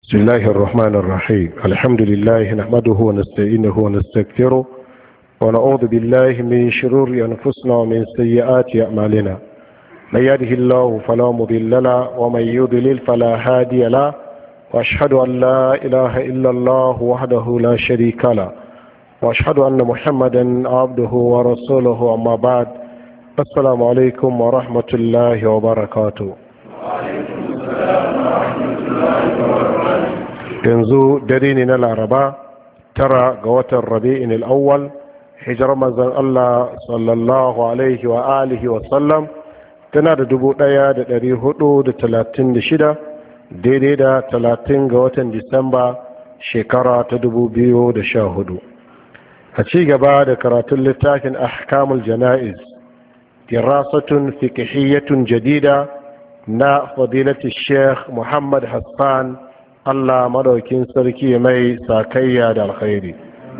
بسم الله الرحمن الرحيم الحمد لله نحمده ونستعينه ونستغفره ونعوذ بالله من شرور أنفسنا ومن سيئات أعمالنا من يهده الله فلا مضل له ومن يضلل فلا هادي له وأشهد أن لا إله إلا الله وحده لا شريك له وأشهد أن محمدا عبده ورسوله أما بعد السلام عليكم ورحمة الله وبركاته. yanzu dare ne na laraba tara ga watan rabi'in al'awwal hijar manzon Allah sallallahu alaihi wa alihi wa sallam tana da 1436 daidai da 30 ga watan disamba shekara ta 2014. a ci gaba da karatun littafin ahkamul jana'iz dirasatun fiqhiyyatun jadida na fadilati sheikh Muhammad Hassan Allah madaukin sarki mai sakayya da alkhairi.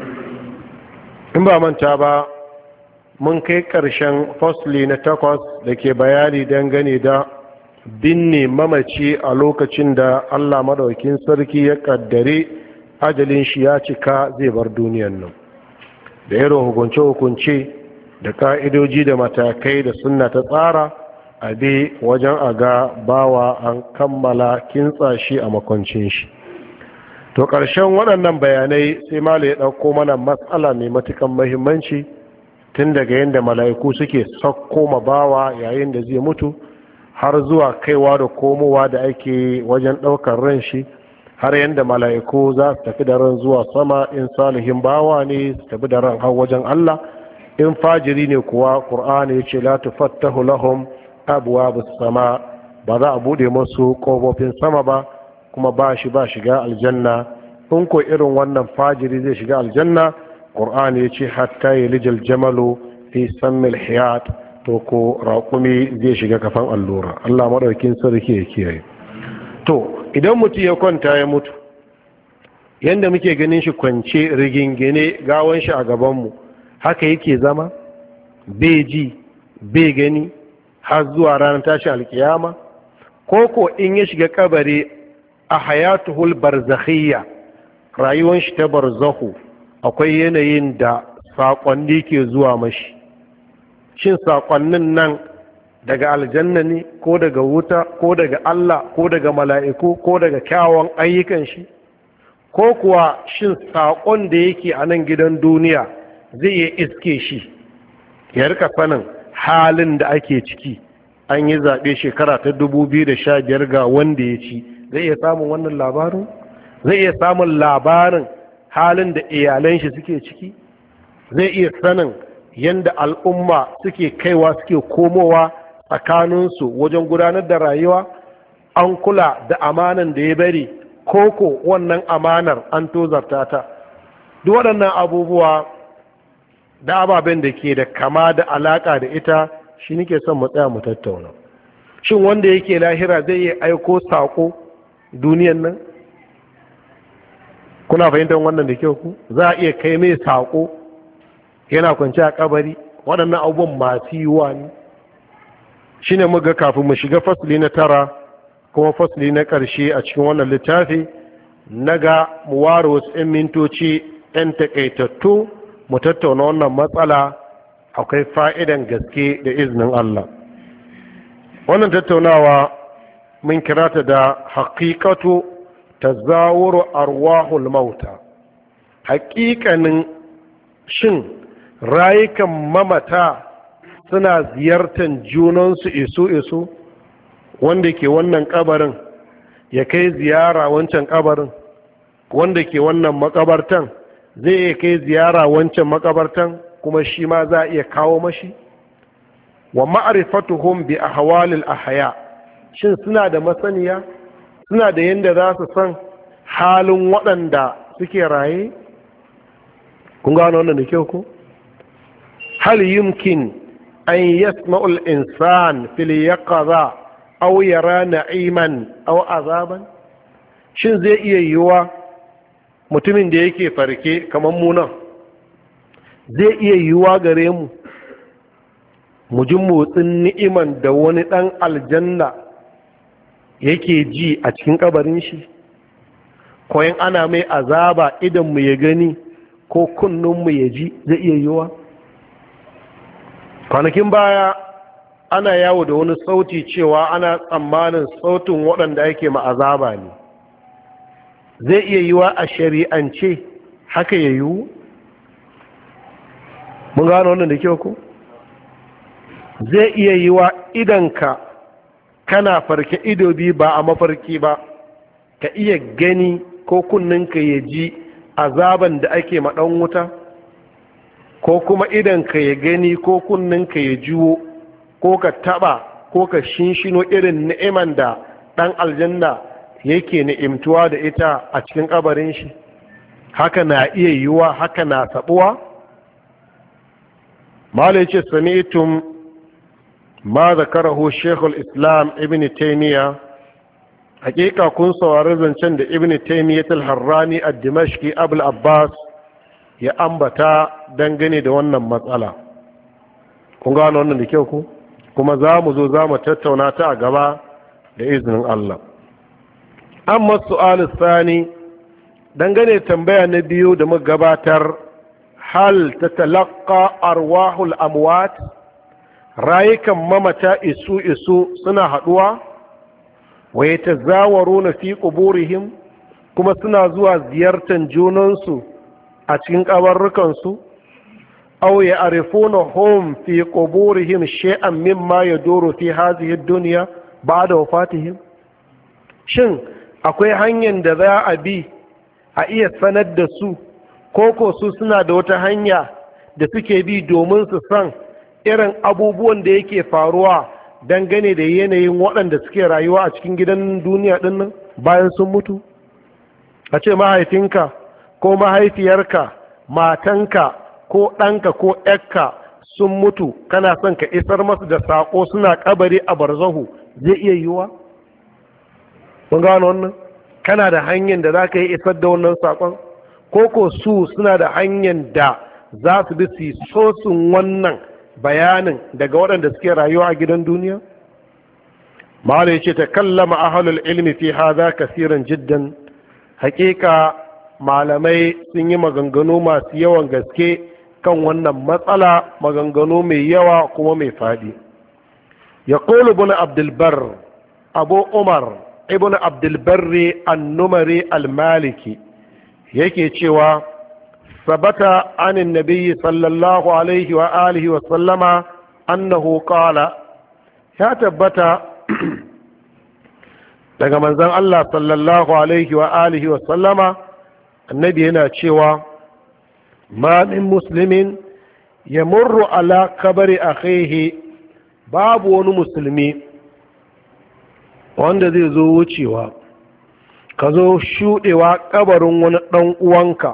In ba manta ba mun kai ƙarshen fasli na 8 da ke bayani dangane da binne mamaci a lokacin da Allah madaukin sarki ya kaddare ajalin shi ya cika zai bar duniyan nan, da irin hukunce-hukunce da ka'idoji da matakai da sunna ta tsara abi wajen aga bawa an kammala kintsa shi a makwancin shi. To ƙarshen waɗannan bayanai sai mala ya ɗauko mana matsala mai matukan mahimmanci tun daga yadda mala'iku suke sakko ma bawa yayin da zai mutu har zuwa kaiwa da komowa da ake wajen ɗaukar ran shi, har yadda mala'iku za su tafi da ran zuwa sama in salihin bawa ne su tafi da ran har wajen Allah, in fajiri ne kuwa ƙur'ani ya ce la tufattahu lahum abwabus sama, ba za a bude musu kofofin sama ba, kuma ba shiga aljanna. in ko irin wannan fajiri zai shiga aljanna, qur'ani yace hatta yalijal jamalu fi sammil hiyat, to ko raƙumi zai shiga kafan allura. Allah madaukin sarki ya kiyaye. To idan mutum ya kwanta ya mutu yanda muke ganin shi kwance rigingine gawan shi a gaban mu, haka yake zama bai ji bai gani har zuwa ranar tashi alkiyama, ko in ya shiga kabari a hayatuhul barzakhiyya, rayuwar shi ta barzahu, akwai yanayin da saƙonni ke zuwa mashi. Shin saƙonnin nan daga aljanna ne ko daga wuta ko daga Allah ko daga mala'iku ko daga kyawun ayyukan shi, ko kuwa shin saƙon da yake a nan gidan duniya zai iya iske shi ya rika sanin halin da ake ciki. An yi zaɓe shekara ta 2015 ga wanda ya ci, zai iya samun wannan labarin? Zai iya samun labarin halin da iyalan shi suke ciki? Zai iya sanin yadda al'umma suke kaiwa suke komowa tsakaninsu wajen gudanar da rayuwa? An kula da amanan da ya bari, koko wannan amanar an tozarta ta? Duk waɗannan abubuwa da ababen da ke da kama da alaƙa da ita shi nake son mu tsaya mu tattauna. Shin wanda yake lahira zai iya aiko saƙo duniyan nan? Kuna fahimtar wannan da kyau ku? Za a iya kai mai saƙo yana kwanci a kabari? Waɗannan abubuwan masu yiwuwa ne. Shi ne muga kafin mu shiga fasli na 9 kuma fasli na ƙarshe a cikin wannan littafi, na ga mu ware wasu 'yan mintoci 'yan taƙaitattu mu tattauna wannan matsala. Akwai fa'idan gaske da izinin Allah. Wannan tattaunawa mun kira ta da haƙiƙatu tazawuru arwahul mauta, haƙiƙanin shin rayukan mamata suna ziyartar junansu isu wanda ke wannan kabarin ya kai ziyara wancan kabarin, wanda ke wannan makabartan zai iya kai ziyara wancan makabartan, kuma shi ma za a iya kawo mashi. Wa ma'rifatuhum bi ahwalil ahya, shin suna da masaniya, suna da yanda za su san halin waɗanda suke raye? Kun gano wannan da kyau ko? Hal yumkin an yasma'ul insan fil yaqaza aw yara na'iman aw azaban? Shin zai iya yiwuwa mutumin da yake farke kamar mu nan, zai iya yiwuwa gare mu ji motsin ni'iman da wani ɗan aljanna yake ji a cikin kabarin shi? koyin ana mai azaba idan mu ya gani ko kunnun mu ya ji zai iya yiwa? Kwanakin baya ana yawo da wani sauti cewa ana tsammanin sautin waɗanda ake ma'azaba ne. Zai iya yiwa a shari'ance haka ya yiwu? Mun gano wannan da kyau ko? Zai iya yiwa idanka kana farke ido biyu ba a mafarki ba, ka iya gani ko kunninka ya ji azaban da ake maɗan wuta? Ko kuma idanka ya gani ko kunninka ya jiwo ko ka taɓa ko ka shinshino irin ni'iman da ɗan aljanna yake ni'imtuwa da ita a cikin ƙabarin shi? Haka na iya yiwuwa, haka na saɓuwa? Malai ce sami'tum ma zakarahu Sheikhul Islam Ibn Taymiyyah, hakika kun saurari zancen da Ibn Taymiyyah al-Harrani ad-Dimashqi Abul Abbas ya ambata dangane da wannan matsala. Kun gano wannan da kyau ku? Kuma za mu zo za mu tattauna ta a gaba da izinin Allah. Amma su'al sani, dangane tambaya na biyu da muka gabatar, hal tatalaqqa arwahul amwat, rayukan mamata isu suna haduwa? Wa yatazawaruna fi quburihim, kuma suna zuwa ziyartar junansu a cikin kabarrukansu? Aw ya'rifunahum fi quburihim shay'an mimma yaduru fi hadhihi ad-dunya ba'da wafatihim? Shin akwai hanyar da za a bi a iya sanar da su, ko su suna da wata hanya da suke bi domin su san irin abubuwan da yake faruwa dangane da yanayin waɗanda suke rayuwa a cikin gidan duniya ɗinnan bayan sun mutu? A ce mahaifinka ko mahaifiyarka, matanka ko ɗanka ko ƴakka sun mutu, kana son ka isar masu da saƙo suna ƙabari a barzahu, zai iya yiwuwa? Mun gano wannan? Kana da hanyar da za ka yi isar da wannan saƙon? Ko su suna da hanyar da za su bi su sosun wannan bayanin daga waɗanda suke rayuwa a gidan duniya? Ma'ala ya ce ta kallama ahalul ilmi fi haza kasiran jiddan. Hakika malamai sun yi maganganu masu yawan gaske kan wannan matsala, maganganu mai yawa kuma mai faɗi. Ya ƙolu bin abdulbar abu umar ibn abdulbarri annumari al-maliki yake cewa sabata anin nabiyyi sallallahu alaihi wa alihi wa sallama annahu qala, ya tabbata daga manzon Allah sallallahu alaihi wa alihi wa sallama annabi yana cewa ma min muslimin yamurru ala kabari akhihi, babu wani musulmi wanda zai zo wucewa ka zo shuɗewa kabarin wani ɗan uwanka,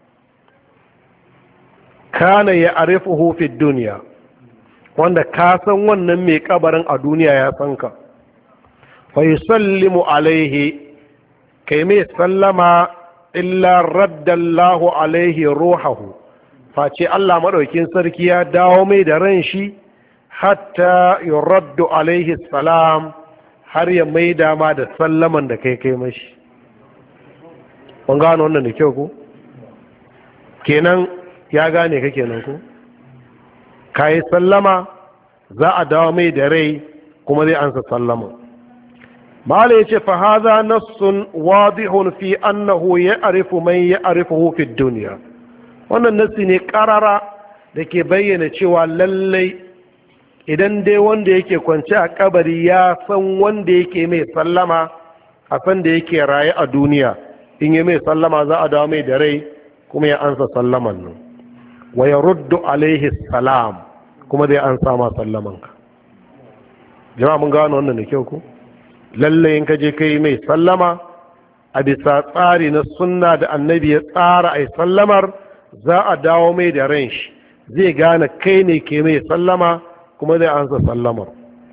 kana ya arifuhu fi duniya, wanda ka san wannan mai kabarin a duniya ya san ka, fa yusallimu alaihi, kai mai sallama, illa raddallahu alaihi ruhahu, face Allah maɗaukin sarki ya dawo mai da ran shi, hatta yuraddu alaihi salam, har ya mai dama da sallaman da kai mashi. Kun gano wannan da kyau ko? Kenan ya gane ka kenan ko? Ka yi sallama, za a dawo mai da rai kuma zai ansa sallama. Mala ya ce fa haza nassun wadihun fi annahu ya'rifu man ya'rifuhu fi dunya. Wannan nassi ne karara da ke bayyana cewa lallai idan dai wanda yake kwance a kabari ya san wanda yake mai sallama a san da yake raye a duniya, in yi mai sallama za a dawo mai da rai kuma ya ansa sallaman nan, wa yaruddu alaihi salam, kuma zai ansa ma sallamanka. Jama'a mun gano wannan da kyau ko? Lallai in ka je kai mai sallama a bisa tsari na sunna da annabi ya tsara ai sallamar, za a dawo mai da ran shi, zai gane kai ne ke mai sallama kuma zai ansa sallamar.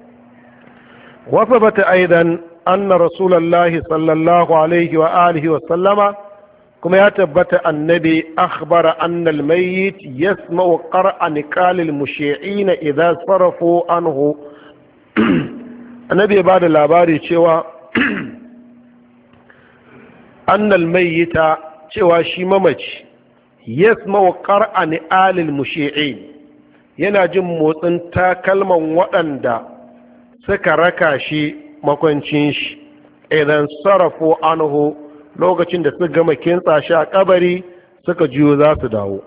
Wasu bata aidan anna rasulallahi sallallahu alaihi wa alihi wa sallama, kuma ya tabbata annabi akhbara anna almayyit yasma'u qar'a niqalil mushi'ina idza sarafu anhu. Annabi ya bada labari cewa annal mayyita cewa shi mamaci yasma'u qar'an alil mushi'in yana jin motsin takalman waɗanda suka raka shi makwancin shi idan sarrafo anhu lokacin da suka gama kintsa shi a kabari suka jiyo za su dawo.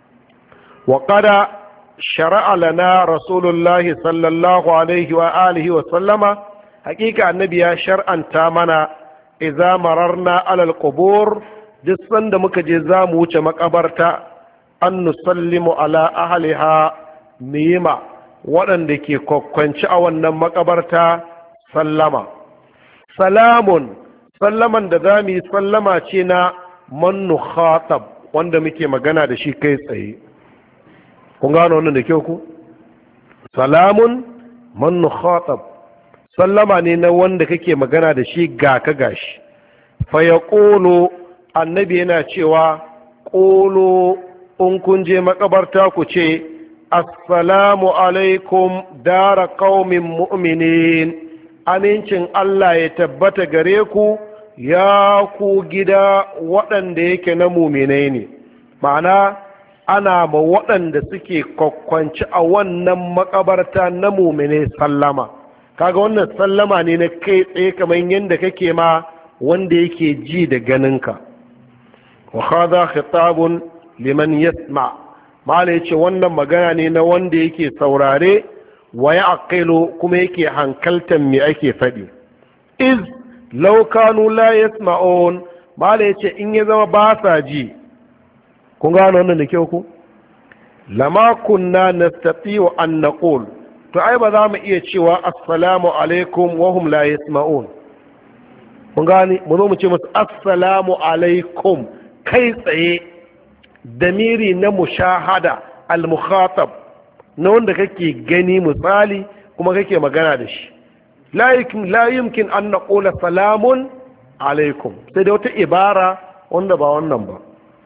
wa qada shara'a lana rasulullahi sallallahu alaihi wa alihi wa sallama, hakika annabi ya shar'anta mana idza mararna alal qubur, duk sanda muka je za mu wuce makabarta, an nusallimu ala ahliha, miyima waɗanda ke kwakwanci a wannan makabarta sallama. Salamun, sallaman da za mu yi sallama ce na man nukhatab, wanda muke magana da shi kai tsaye. Kun gano wannan da kyau ku? Salamun man nukhatab, sallama ne na wanda kake magana da shi ga ka gashi. Fa yaqulu, annabi yana cewa qulu in kun je makabarta ku ce assalamu alaikum dara qaumin mu'minin, amincin Allah ya tabbata gare ku ya ku gida waɗanda yake na muminai ne. Ma'ana ana ma waɗanda suke kwakwanci a wannan makabarta na muminai sallama. Kaga wannan sallama ne na kai tsaye kamar yadda kake ma wanda yake ji da ganinka. wa hadha khitabun liman yasma, mala yace wannan magana ne na wanda yake saurare wa ya'qilu kuma yake hankaltan me ake faɗi. iz law kanu la yasma'un, mala yace in ya zama ba sa ji, kun gano wannan da kyau ku, lama kunna nastati'u an naqul, to ai ba za mu iya cewa assalamu alaikum wa hum la yasma'un. Mun gani mu zo mu ce musu assalamu alaikum kai tsaye, damiri na mushahada al-mukhatab, na wanda kake gani misali kuma kake magana da shi. la yumkin an naqula salamun alaikum, sai da wata ibara wanda ba wannan ba.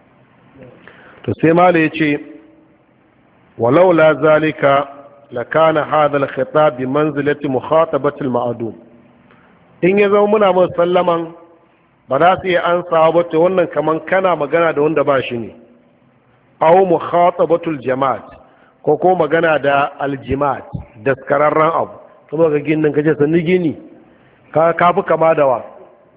to sai mala yace walau la zalika lakana hadha al-khitab bi manzilati mukhatabati al-ma'dum, in ya zama muna mun sallaman ba za su iya ansawa ba, to wannan kaman kana magana da wanda ba shi ne. aw mukhatabatul jama'at, ko ko magana da aljimat, daskararren abu, kuma ga ginin kaje sanni gini ka fi kama da wa.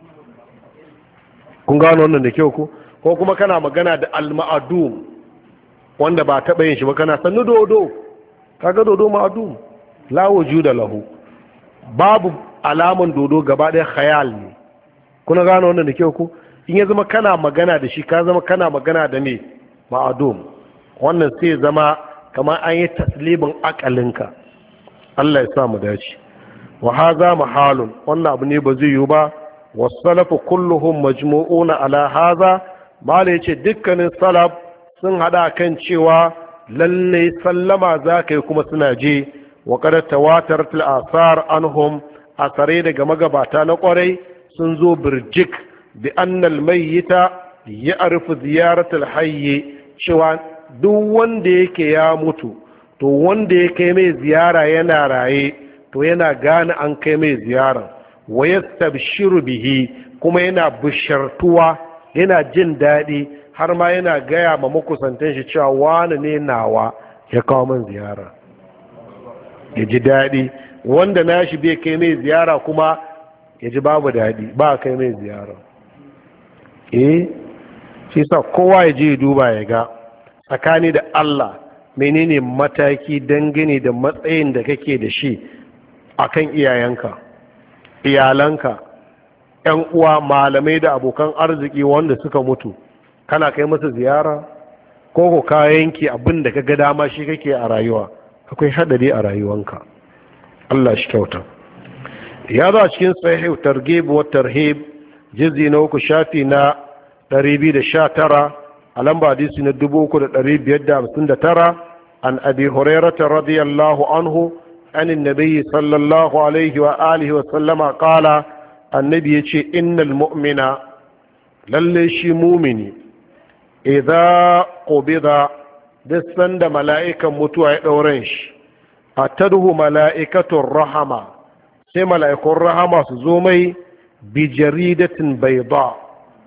kun gano wannan da kyau ko kuma kana magana da alma'adum, wanda ba taɓa yin shi ba, kana sannu dodo, kaga dodo ma'adum la wujuda lahu, babu alaman dodo, gaba ɗaya khayal ne. kuna gano wannan da kyau in ya zama kana magana da shi, ka zama kana magana da me ma'adum, wannan sai zama kamar an yi taslibin akalinka. Allah ya sa mu dace. wa hadha mahalun, wannan abu ne ba zai yi ba. wasalafu kulluhum majmu'una ala hadha, mala yace dukkanin salaf sun hada kan cewa lalle sallama zakai kuma suna je. wa qad tawatarat al-athar anhum, asare daga magabata na kwarai sun zo birjik bi annal mayyita ya'rifu ziyaratul hayy, cewa duk wanda yake ya mutu, to wanda ya kai mai ziyara yana raye, to yana gane an kai mai ziyara. wa yastabshiru bihi, kuma yana bishartuwa, yana jin daɗi, har ma yana gaya ma makusantan shi cewa wani ne nawa ya kawo min ziyara, ya ji daɗi. wanda nashi bai kai mai ziyara kuma ya ji babu daɗi, ba kai mai ziyara. shi sa kowa ya je duba ya ga tsakani da Allah menene mataki dangane da matsayin da kake da shi akan iyayenka, iyalanka, ƴan uwa, malamai da abokan arziki wanda suka mutu. kana kai masa ziyara ko ka yanke abin da kaga dama shi kake a rayuwa? akwai hadari a rayuwanka. Allah shi kyauta. ya zo a cikin sahih targhib wa tarhib juz'i na 3 shafi na 219 a lamba hadisi na 3559 an abi hurairah radiyallahu anhu an annabi sallallahu alaihi wa alihi wa sallama qala, annabi yace innal mu'mina, lalle shi mumini, idza qubida, duk sanda mala'ikan mutuwa ya dauren shi, atadhu mala'ikatur rahama, sai mala'ikun rahama su zo mai bi jaridatin bayda,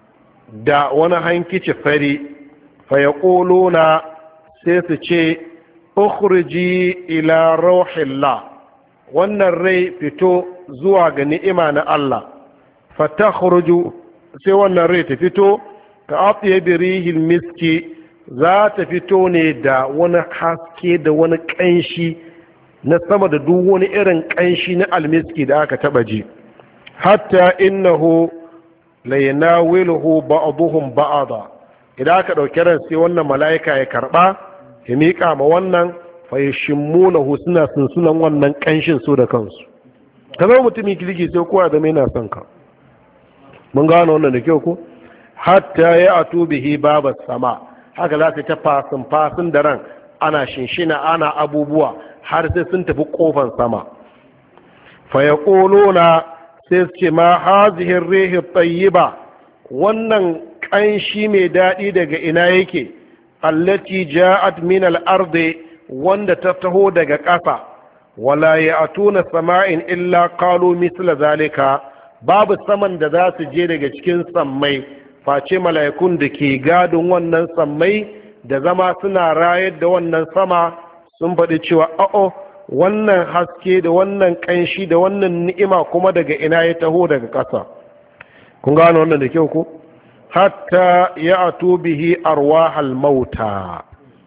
da wani hankici fari fa yaquluna sai su ce ukhriji ila rauhillah, wannan rai fito zuwa ga ni'ima na Allah. Fa takhruju, sai wannan rai ta fito ka atyabi rihil miski, za ta fito ne da wani haske da wani kanshi na sama da duk wani irin kanshi na almiski da aka taba ji. Hatta innahu la yanawiluhu ba'dhum ba'da, idan aka dauki ran sai wannan mala'ika ya karba ya miƙa ma wannan fa yashmunahu, suna sunsunan wannan kanshin su da kansu. Kamar mutumin kirki sai kowa da mai na son ka. Mun gano wannan da kyau ko? Hatta ya atu bihi babas sama, haka za ta fasin da ran, ana shinshina ana abubuwa har sai sun tafi kofan sama. Fa yaquluna, sai su ce ma hazihi ar-rihi tayyiba, wannan kanshi mai daɗi daga ina yake? Allati ja'at min al-ardi, wanda ta taho daga ƙasa. Wala ya'tuna sama'in illa qalu mithla zalika, babu saman da za su je daga cikin sammai face mala'ikun da ke gadon wannan sammai da zama suna rayar da wannan sama sun faɗi cewa a'o, wannan haske da wannan ƙanshi da wannan ni'ima kuma daga ina ya taho daga ƙasa. Kun gano wannan da kyau ko? Hatta ya ato bihi arwahal mauta,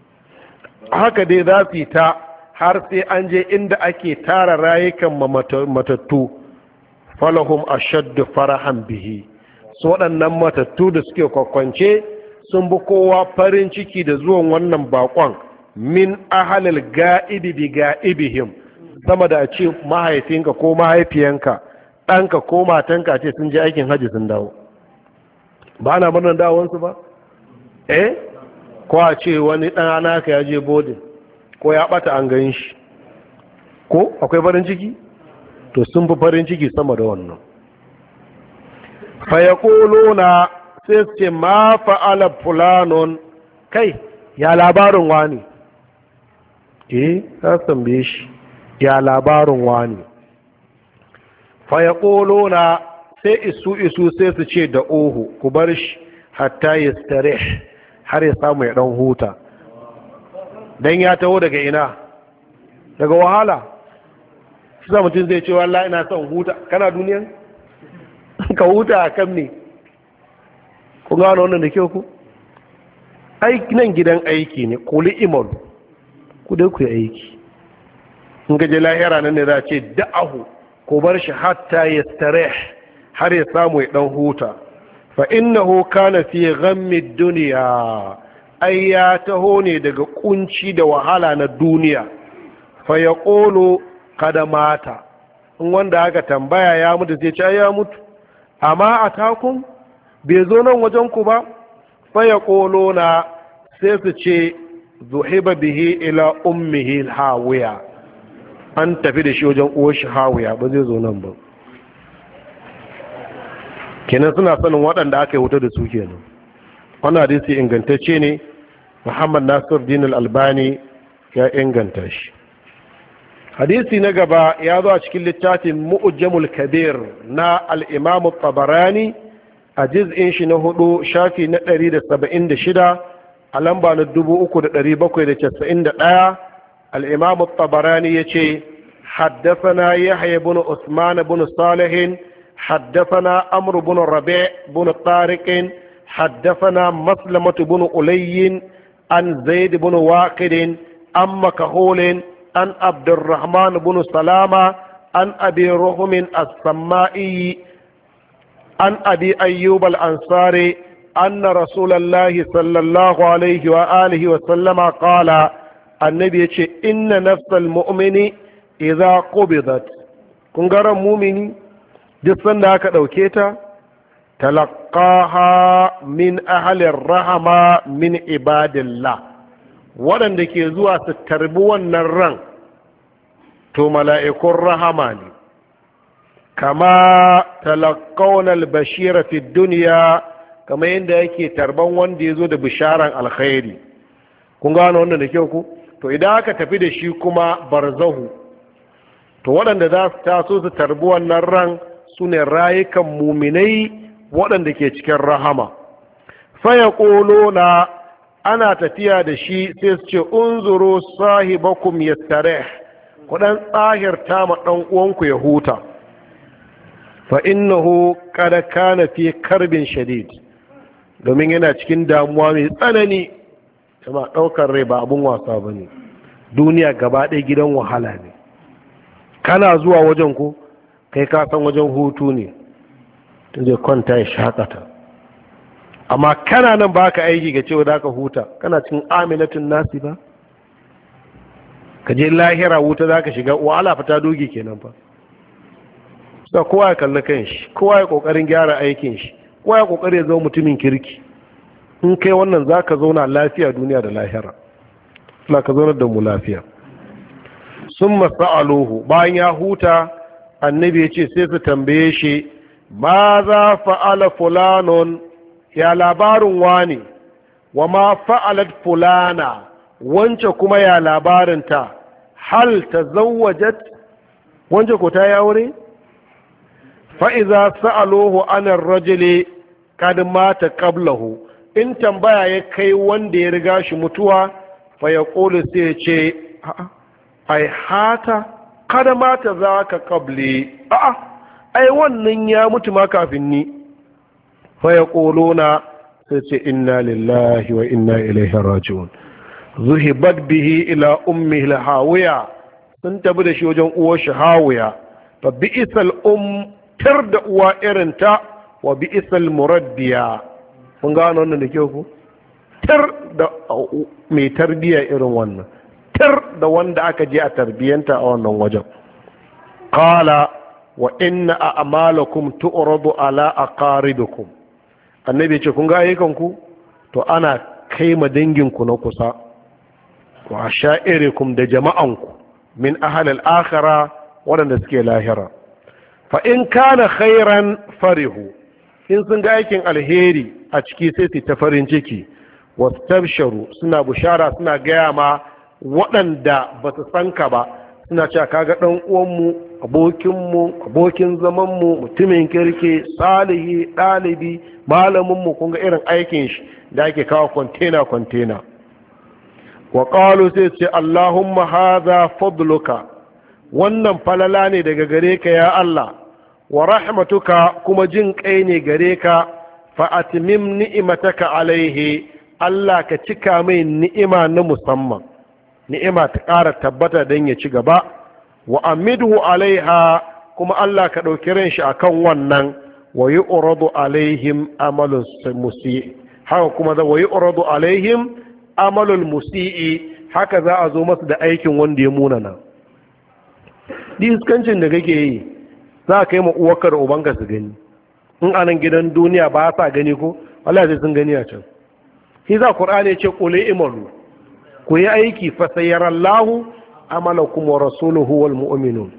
haka dai za su yi ta har sai an je inda ake tara rayukan matattu. Falahum ashaddu farahan bihi, su waɗannan matattu da suke kwakwance sun bi kowa farin ciki da zuwan wannan bakon min ahalil ga'ibi bi ga'ibihim, sama da a ce mahaifinka ko mahaifiyanka, ɗanka ko matanka ce sun je aikin hajji sun dawo. Ba na murnar dawowansu ba? Ko a ce wani ɗan naka ya je bodin ko ya ɓata an gan shi, ko akwai farin ciki? To sun fi farin ciki sama da wannan. Fayakolona, sai su ce ma fa'ala fulanon, kai ya labarin wani? Ta tambaye shi ya labarin wani. Fayakolona, sai isu sai su ce da ohu, ku bar shi hatta ya stare, har ya samu ya ɗan huta. Dan ya taho daga ina? Daga wahala. Shi za mutum zai ce wallahi ina son huta. Kana duniyan? Ka huta a kan ne? Ku gano wannan da kyau ku? Nan gidan aiki ne, kuli imol, ku dai ku yi aiki. In gaje lahira nan ne za a ce da'ahu, ko bar shi hatta ya stare, har ya samu ya ɗan huta. Fa innahu kana fi ghammi duniya, ai ya taho ne daga kunci da wahala na duniya. Fa yaqulu kada mata, in wanda aka tambaya ya mutu sai ce ya mutu. Amma atakum, bai zo nan wajen ku ba? Fa yaquluna, sai su ce zuhiba bihi ila ummihi hawiya, an tafi da shi wajen uwar shi hawiya, ba zai zo nan ba. Kenan suna sanin waɗanda aka yi wuta da su kenan. Wannan hadisi ingantacce ne, Muhammad Nasiruddin Al-Albani ya inganta shi. Hadisi na gaba ya zo a cikin littafin Mu'jamul Kabir na al-Imam Tabarani a juz'in shi na 4 shafi na 176 a lamba na 3791. al-Imam Tabarani yace haddathana Yahya ibn Usman ibn Salih حدثنا عمرو بن الربيع بن طارق حدثنا مسلمة بن ألي عن زيد بن واقد عن مكحول عن عبد الرحمن بن سلامة عن أبي رهم السمائي عن أبي أيوب الأنصاري أن رسول الله صلى الله عليه وآله وسلم قال النبي إن نفس المؤمن إذا قبضت كنغر مؤمني duk sanda aka ɗauke ta talaqaha min ahalir rahama min ibadillah, waɗanda ke zuwa su tarbi wannan ran to mala'ikun rahama ne, kama talaqawna al-bashira fi duniya, kama yadda yake tarban wanda ya zo da bisharan alkhairi. Kun gano wannan da kyau ku? To idan aka tafi da shi kuma barzahu, to waɗanda za su taso su tarbi wannan ran su ne rayukan muminai waɗanda ke cikin rahama. faya na ana tafiya da shi sai su ce unzuru sahibakum yastarih ku dan tsahirta ma dan uwanku ya huta fa innahu qad kana fi karbin shadid domin yana cikin damuwa mai tsanani kuma daukar rai ba abun wasa bane duniya gaba ɗaya gidan wahala ne kana zuwa wajen ku kai ka san wajen hutu ne tun zai kwanta ya shakata amma kana nan baka aiki ga cewa da ka huta kana cikin amilatun nasi ba ka je lahira wuta za ka shiga wahala fata dogi kenan fa sai kowa ya kalli kanshi kowa ya kokarin gyara aikin shi kowa ya kokari ya zama mutumin kirki in kai wannan za ka zauna lafiya duniya da lahira Allah ka zauna da mu lafiya sun masa'aluhu bayan ya huta annabi ya ce sai su tambaye shi ma za fa'ala fulanon ya labarin wani wa ma fa'alat fulana wance kuma ya labarinta hal ta zawajat wance ko ta yaure fa'iza sa'alohu anar rajile kad mata qablahu in tambaya ya kai wanda ya riga shi mutuwa fa ya ƙoli sai ya ce ai hata kada mata za ka qabli ai wannan ya mutu ma kafin ni fa ya ƙolona sai ce inna lillahi wa inna ilaihi raji'un zuhibat bihi ila ummihi hawiya sun tabi da shi wajen uwar shi hawiya fa bi'sal tar da uwa irin ta wa bi'sal muraddiya kun gano wannan da kyau ku tar da mai tarbiya irin wannan tar da wanda aka je a tarbiyanta a wannan wajen qala wa inna a'malakum tu'radu ala aqaribikum annabi ce kun ga ayyukan ku to ana kai ma danginku na kusa wa sha'irikum da jama'anku min ahlil akhirah wadanda suke lahira fa in kana khairan farihu in sun ga aikin alheri a ciki sai su ta farin ciki wastabsharu suna bushara suna gaya ma waɗanda ba su san ka ba suna cewa kaga ɗan uwanmu abokinmu abokin zamanmu mutumin kirki salihi ɗalibi malaminmu kun ga irin aikin shi da ake kawo kwantena wa qalu sai ce Allahumma hadha fadluka wannan falala ne daga gare ka ya Allah wa rahmatuka kuma jin kai ne gare ka fa atmim ni'mataka alaihi Allah ka cika mai ni'ima na musamman ni'ima ta ƙara tabbata don ya ci gaba wa amidhu alaiha kuma Allah ka ɗauki ran shi akan wannan wa yu'radu alaihim amalus musii haka kuma wa yu'radu alaihim amalul musii haka za a zo masa da aikin wanda ya munana diskancin da kake yi za ka yi ma uwarka da ubanka su gani in anan gidan duniya ba sa gani ko Allah sai sun gani a can shi za Qur'ani ya ce qul imalu ku yi aiki fa sayarallahu amalakum wa rasuluhu wal mu'minun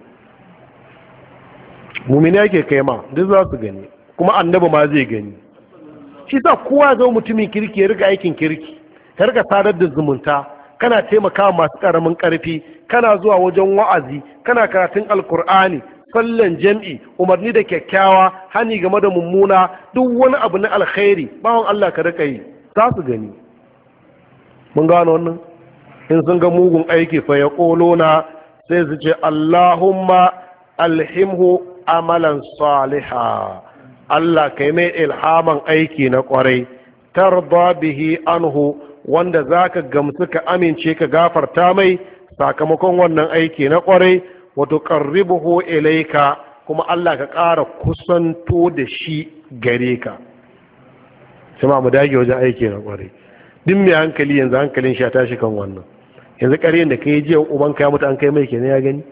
mu'mini yake kai ma duk za su gani kuma annabi ma zai gani shi sa kowa zo mutumin kirki ya riga aikin kirki ka riga sadar da zumunta kana taimakawa masu karamin karfi kana zuwa wajen wa'azi kana karatun alkur'ani sallan jam'i umarni da kyakkyawa hani game da mummuna duk wani abu na alkhairi bawon Allah ka rika yi za su gani mun gano wannan in sun ga mugun aiki fa ya na sai su ce Allahumma alhimhu amalan saliha Allah kai mai ilhaman aiki na kwarai tarda bihi anhu wanda zaka gamsu ka amince ka gafarta mai sakamakon wannan aiki na kwarai wa tuqarribuhu ilayka kuma Allah ka ƙara kusanto da shi gare ka sai mu dage wajen aiki na kwarai duk mai hankali yanzu hankalin shi ya tashi kan wannan yanzu ƙaryen da kai jiya ubanka ya mutu an kai mai kenan ya gani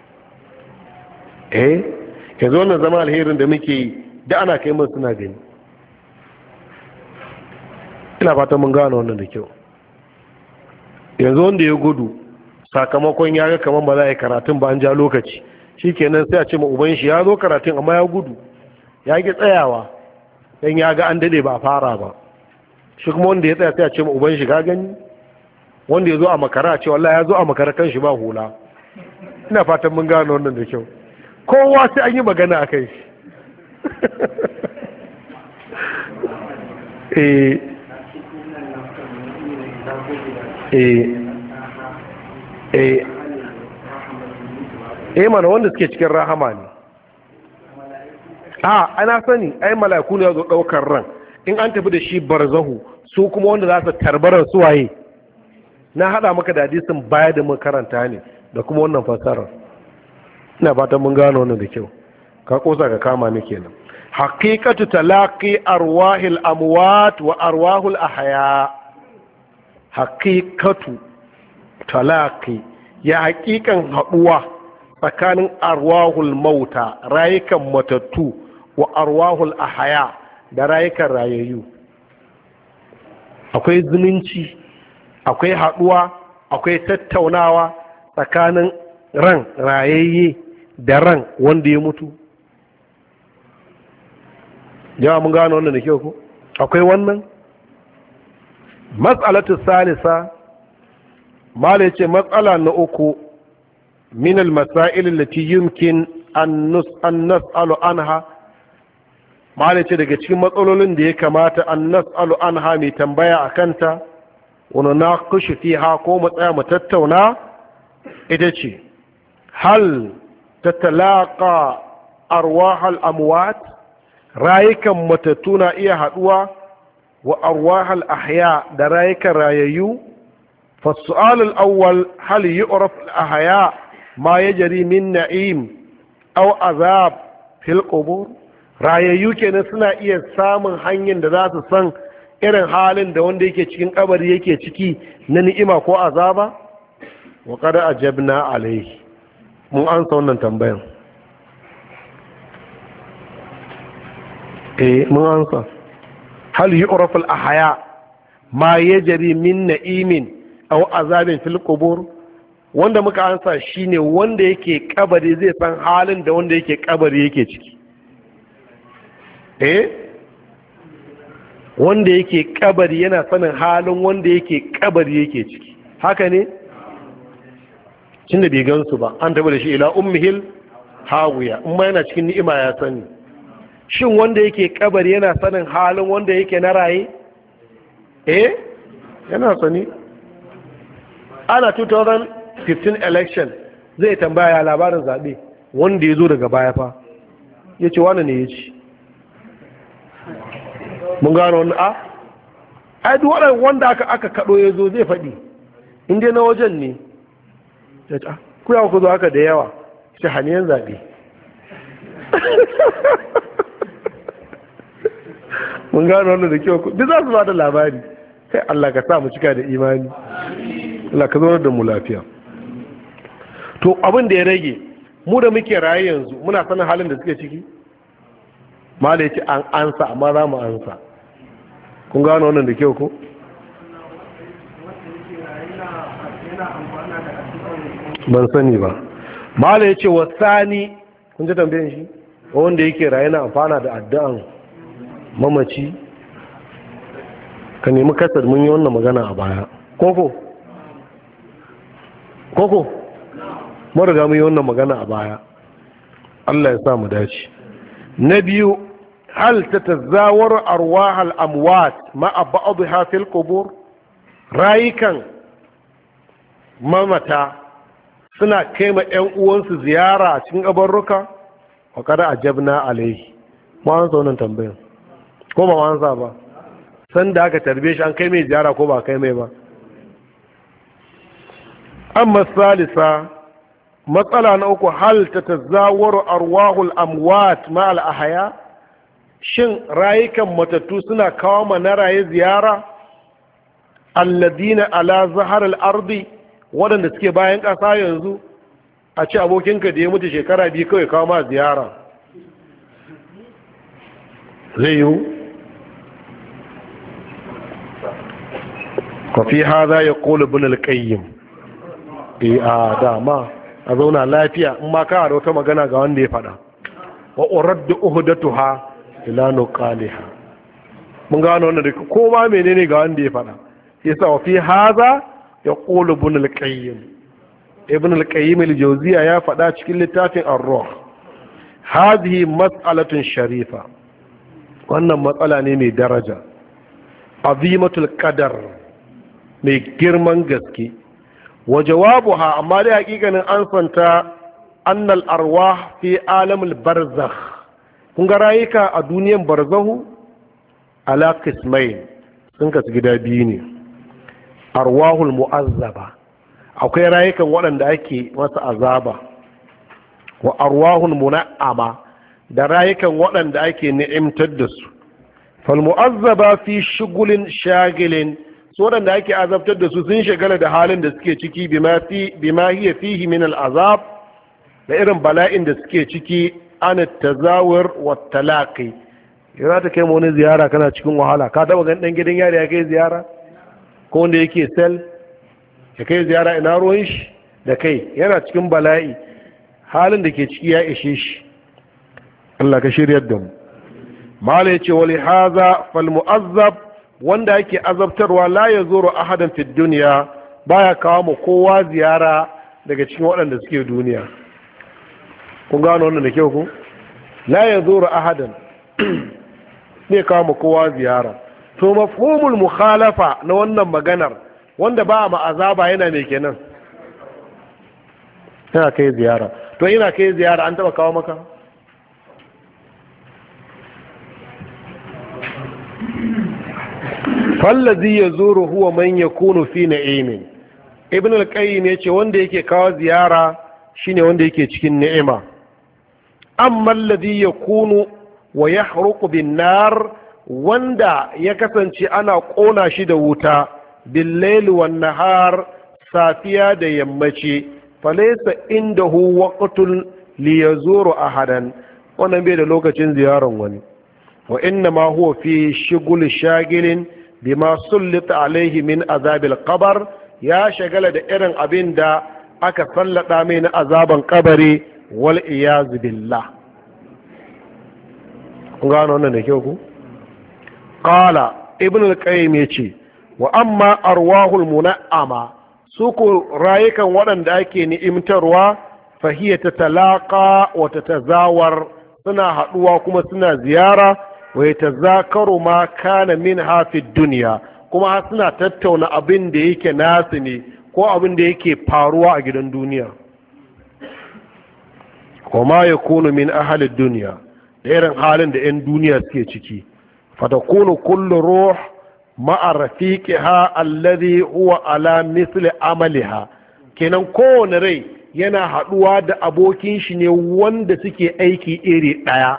yanzu wannan zama alherin da muke yi da ana kai mai suna gani ina fatan mun gano wannan da kyau yanzu wanda ya gudu sakamakon ya ga kamar ba za a yi karatun ba an ja lokaci shi kenan sai a ce ma uban shi ya zo karatun amma ya gudu ya ki tsayawa don ya ga an dade ba a fara ba shi kuma wanda ya tsaya sai a ce ma uban shi ga gani wanda ya zo a makara a ce wallahi ya zo a makara kan shi ba hula ina fatan mun gano wannan da kyau kowa sai an yi magana a kai shi eh mana wanda suke cikin rahama ne. Ana sani ai mala'iku ne zo daukar ran in an tafi da shi barzahu, su kuma wanda za su tarbarar su waye. Na hada maka da hadisin baya da mun karanta ne da kuma wannan fasarar. Ina fatan mun gano wannan da kyau, ka kosa ka kama ni kenan. Haqiqatu talaqi arwahil amwat wa arwahul ahya. Haqiqatu talaqi, ya haqiqan haduwa tsakanin arwahul mauta, rayukan matattu, wa arwahul ahya, da rayukan rayayyu. Akwai zumunci, akwai haduwa, akwai tattaunawa tsakanin ran rayayye da ran wanda ya mutu. Yawa mun gano wannan da kyau ko? Akwai wannan. Mas'alatu salisa, mala yace matsala na uku, min al-masail allati yumkin an nas'alu anha, mala yace daga cikin matsalolin da ya kamata an nas'alu anha mai tambaya akanta, wa nunaqishu fiha ko mu tsaya mu tattauna, ita ce hal tatalaqa arwahal amwat, rayukan matattu na iya haduwa wa arwahal ahya da rayukan rayayyu. فالسؤال الأول هل يعرف الأحياء ما يجري من نعيم أو عذاب في القبور؟ rayayyu kenan suna iya samun hanyar da za su san irin halin da wanda yake cikin kabari yake ciki na ni'ima ko azaba. wa qad ajabna alayhi, mun ansa wannan tambayan. Mun ansa. hal yu'raf al ahya ma yajri min na'imin aw azabin fil qubur? Wanda muka ansa shine wanda yake kabari zai san halin da wanda yake kabari yake ciki. Wanda yake kabari yana sanin halin wanda yake kabari yake ciki, haka ne? Tunda bai gansu ba, an tabbata shi ila ummihil hawiya, in ma yana cikin ni'ima ya sani. Shin wanda yake kabari yana sanin halin wanda yake na raye? Yana sani. Ana 2015 election zai tambaya labarin zaɓe, wanda ya zo daga baya fa ya ce wani ne ya ci. Mun gano wani ai duk wanda aka kaɗo ya zo zai faɗi, inda na wajen ne ya ce ku yawa ku zo haka da yawa, shi hanyar zaɓe. Mun gano wani da kyau, duk za su ba da labari. Kai Allah ka sa mu cika da imani, Allah ka zaunar da mu lafiya. To abin da ya rage, mu da muke raye yanzu muna sanin halin da suke ciki. Mala yace an ansa, amma za mu ansa. Kun gano wannan da kyau ko? Ban sani ba. Mala yace wasani, kun ji tambayin shi, wanda yake raye na amfana da addu'an mamaci. Ka nemi kasar, mun yi wannan magana a baya. Koko mun riga mun yi wannan magana a baya. Allah ya sa mu dace. Na biyu, hal tatazawar arwahal amwat ma'a ba'dha fil qubur? Rayukan mamata suna kai ma ƴan uwansu ziyara a cikin kabarruka? wa kada ajabna alaihi. Mu an wannan tambayar ko ba an sa ba? San da aka tarbe shi an kai mai ziyara ko ba kai mai ba? Amma salisa, matsala na uku, hal tatazawwaru arwahul amwat ma al ahya? Shin rayukan matattu suna kawo mana raye ziyara? Alladina ala zahar al ardi, wadanda suke bayan ƙasa yanzu, a ce abokinka da ya mutu shekara 2 kawai kawo ma ziyara, zai yiwu? Kwafi haza ya ƙoli bin alƙayyim. A dama a zauna lafiya, in ma ka da wata magana ga wanda ya faɗa. Wa uraddu uhdatuha ila nuqaliha. Mun gano wannan da ko ma menene ga wanda ya faɗa. Yasa wa fi haza ya ƙoli bin alƙayyim. Ibn al-Qayyim al-Jawziyya ya faɗa cikin littafin Ar-Ruh. Hadhihi mas'alatun sharifa. Wannan matsala ne mai daraja. Azimatul qadar. mai girman gaske. Wa jawabuha, amma dai hakikanin an santa annal arwah fi alamul barzakh. Kun ga rayuka a duniyan barzahu ala qismain, sun kasu gida biyu ne. Arwahul mu'azzaba, akwai rayukan waɗanda ake masa azaba, wa arwahul muna'ama, da rayukan waɗanda ake ni'imtar da su. Fal mu'azzaba fi shugulin shagilin, su waɗanda ake azabtar da su sun shagala da halin da suke ciki bima hiya fihi min al'azab, da irin bala'in da suke ciki an tazawur wa talaqi. Yana ta kai wani ziyara kana cikin wahala, ka taba ganin dan gidan yari ya kai ziyara ko wanda yake sel ya kai ziyara, ina ruwan shi da kai, yana cikin bala'i, halin da ke ciki ya ishe shi. Allah ka shiryar da mu. Mala yace wali haza fal mu'azzab, wanda yake azabtarwa la yazuru ahadan fi dunya, baya kawo mu kowa ziyara daga cikin waɗanda suke duniya. Kun gano wannan da kyau ku? La yazuru ahadan ne kawo mu kowa ziyara. To mafhumul mukhalafa na wannan maganar, wanda ba ma azaba yana ne kenan, yana kai ziyara. To ina kai ziyara an taba kawo maka? fallazi yazuru huwa man yakunu fi na'imin. Ibn al-Qayyim yace wanda yake kawo ziyara shine wanda yake cikin ni'ima. Amma alladhi yakunu wa yahruqu bin nar, wanda ya kasance ana kona shi da wuta bil layl wan nahar, safiya da yammaci, falaysa indahu waqtul li yazuru ahadan, wannan bai da lokacin ziyaran wani. Wa inna ma huwa fi shughul shagilin bima sullita alaihi min azabil qabr, ya shagala da irin abin da aka sallada mai na azaban kabari, wal iyaz billah. kun gano wannan da kyau ku? Qala ibn al-qayyim yace wa amma arwahul mun'ama, su ko rayukan waɗanda ake ni'imtarwa, fahiya tatalaqa wa tatazawar, suna haɗuwa kuma suna ziyara, wa yatazakaru ma kana minha fi dunya, kuma suna tattauna abin da yake nasu ne ko abin da yake faruwa a gidan duniya. Kuma ya kunu min ahalin duniya, da irin halin da 'yan duniya suke ciki. Fatakunu kullu ruh ma'a rafiqiha alladhi huwa ala misli amaliha, kenan kowane rai yana haɗuwa da abokin shi ne wanda suke aiki iri ɗaya.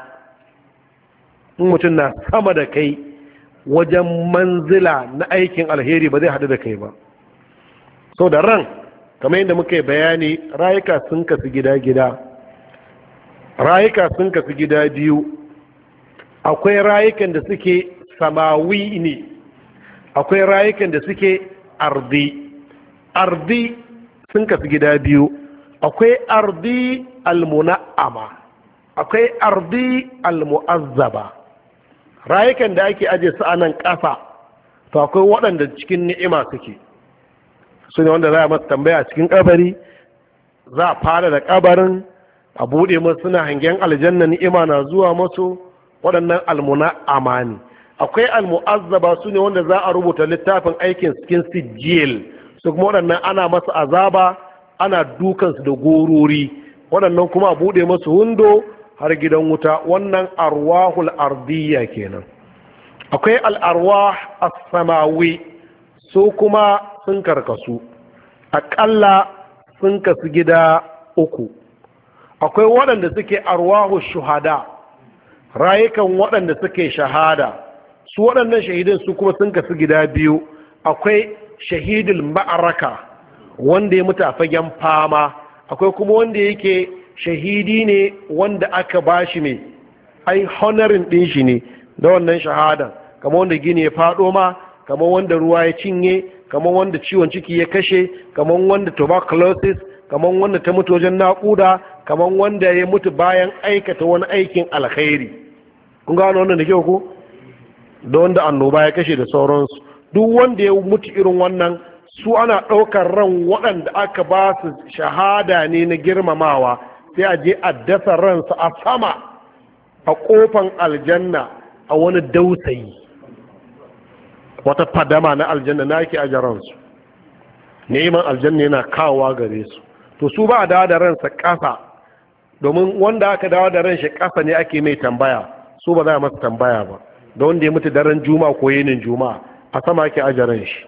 In mutum na sama da kai wajen manzila na aikin alheri ba zai haɗu da kai ba. Sau da ran, kamar yadda muka yi bayani, rayuka sun kasu gida-gida. Rayuka sun kasu gida biyu. Akwai rayukan da suke samawi ne, akwai rayukan da suke ardi. Ardi sun kasu gida biyu. Akwai ardi almuna'ama, akwai ardi almu'azzaba. Rayukan da ake aje su a nan ƙasa, to akwai waɗanda cikin ni'ima suke. Su ne wanda za a masu tambaya a cikin kabari, za a fara da kabarin, a buɗe masu suna hangen aljanna, ni'ima na zuwa masu, waɗannan almuna'ama ne. Akwai almu'azzaba, su ne wanda za a rubuta littafin aikin cikin sijil, su kuma waɗannan ana masu azaba, ana dukansu da gorori, waɗannan kuma a buɗe masu hundo har gidan wuta. Wannan arwahul ardiyya kenan. Akwai al'arwah as-samawi, su kuma sun karkasu, aƙalla sun kasu gida uku. Akwai waɗanda suke arwahu shuhada, rayukan waɗanda suke shahada, su waɗannan shahidin su kuma sun kasu gida biyu. Akwai shahidul ma'araka, wanda ya mutu a fagen fama. Akwai kuma wanda yake shahidi ne wanda aka bashi ne, ai honorin ɗin shi ne da wannan shahadan, kamar wanda gini ya faɗo ma, kamar wanda ruwa ya cinye, kamar wanda ciwon ciki ya kashe, kamar wanda tuberculosis, kamar wanda ta mutu wajen naƙuda, kamar wanda ya mutu bayan aikata wani aikin alkhairi. Kun gano wannan da kyau ko? Da wanda annoba ya kashe da sauransu. Duk wanda ya mutu irin wannan, su ana ɗaukar ran waɗanda aka ba su shahada ne na girmamawa, sai a je a dasa ransu a sama a ƙofan aljanna a wani dausayi, wata fadama na aljanna na ake aje ransu. neman aljanna yana kawowa gare su. To su ba a dawo da ransa ƙasa, domin wanda aka dawo da ran shi ƙasa ne ake mai tambaya, su ba za a masa tambaya ba. Da wanda ya mutu daren juma'a ko yinin juma'a a sama ake ajaran shi.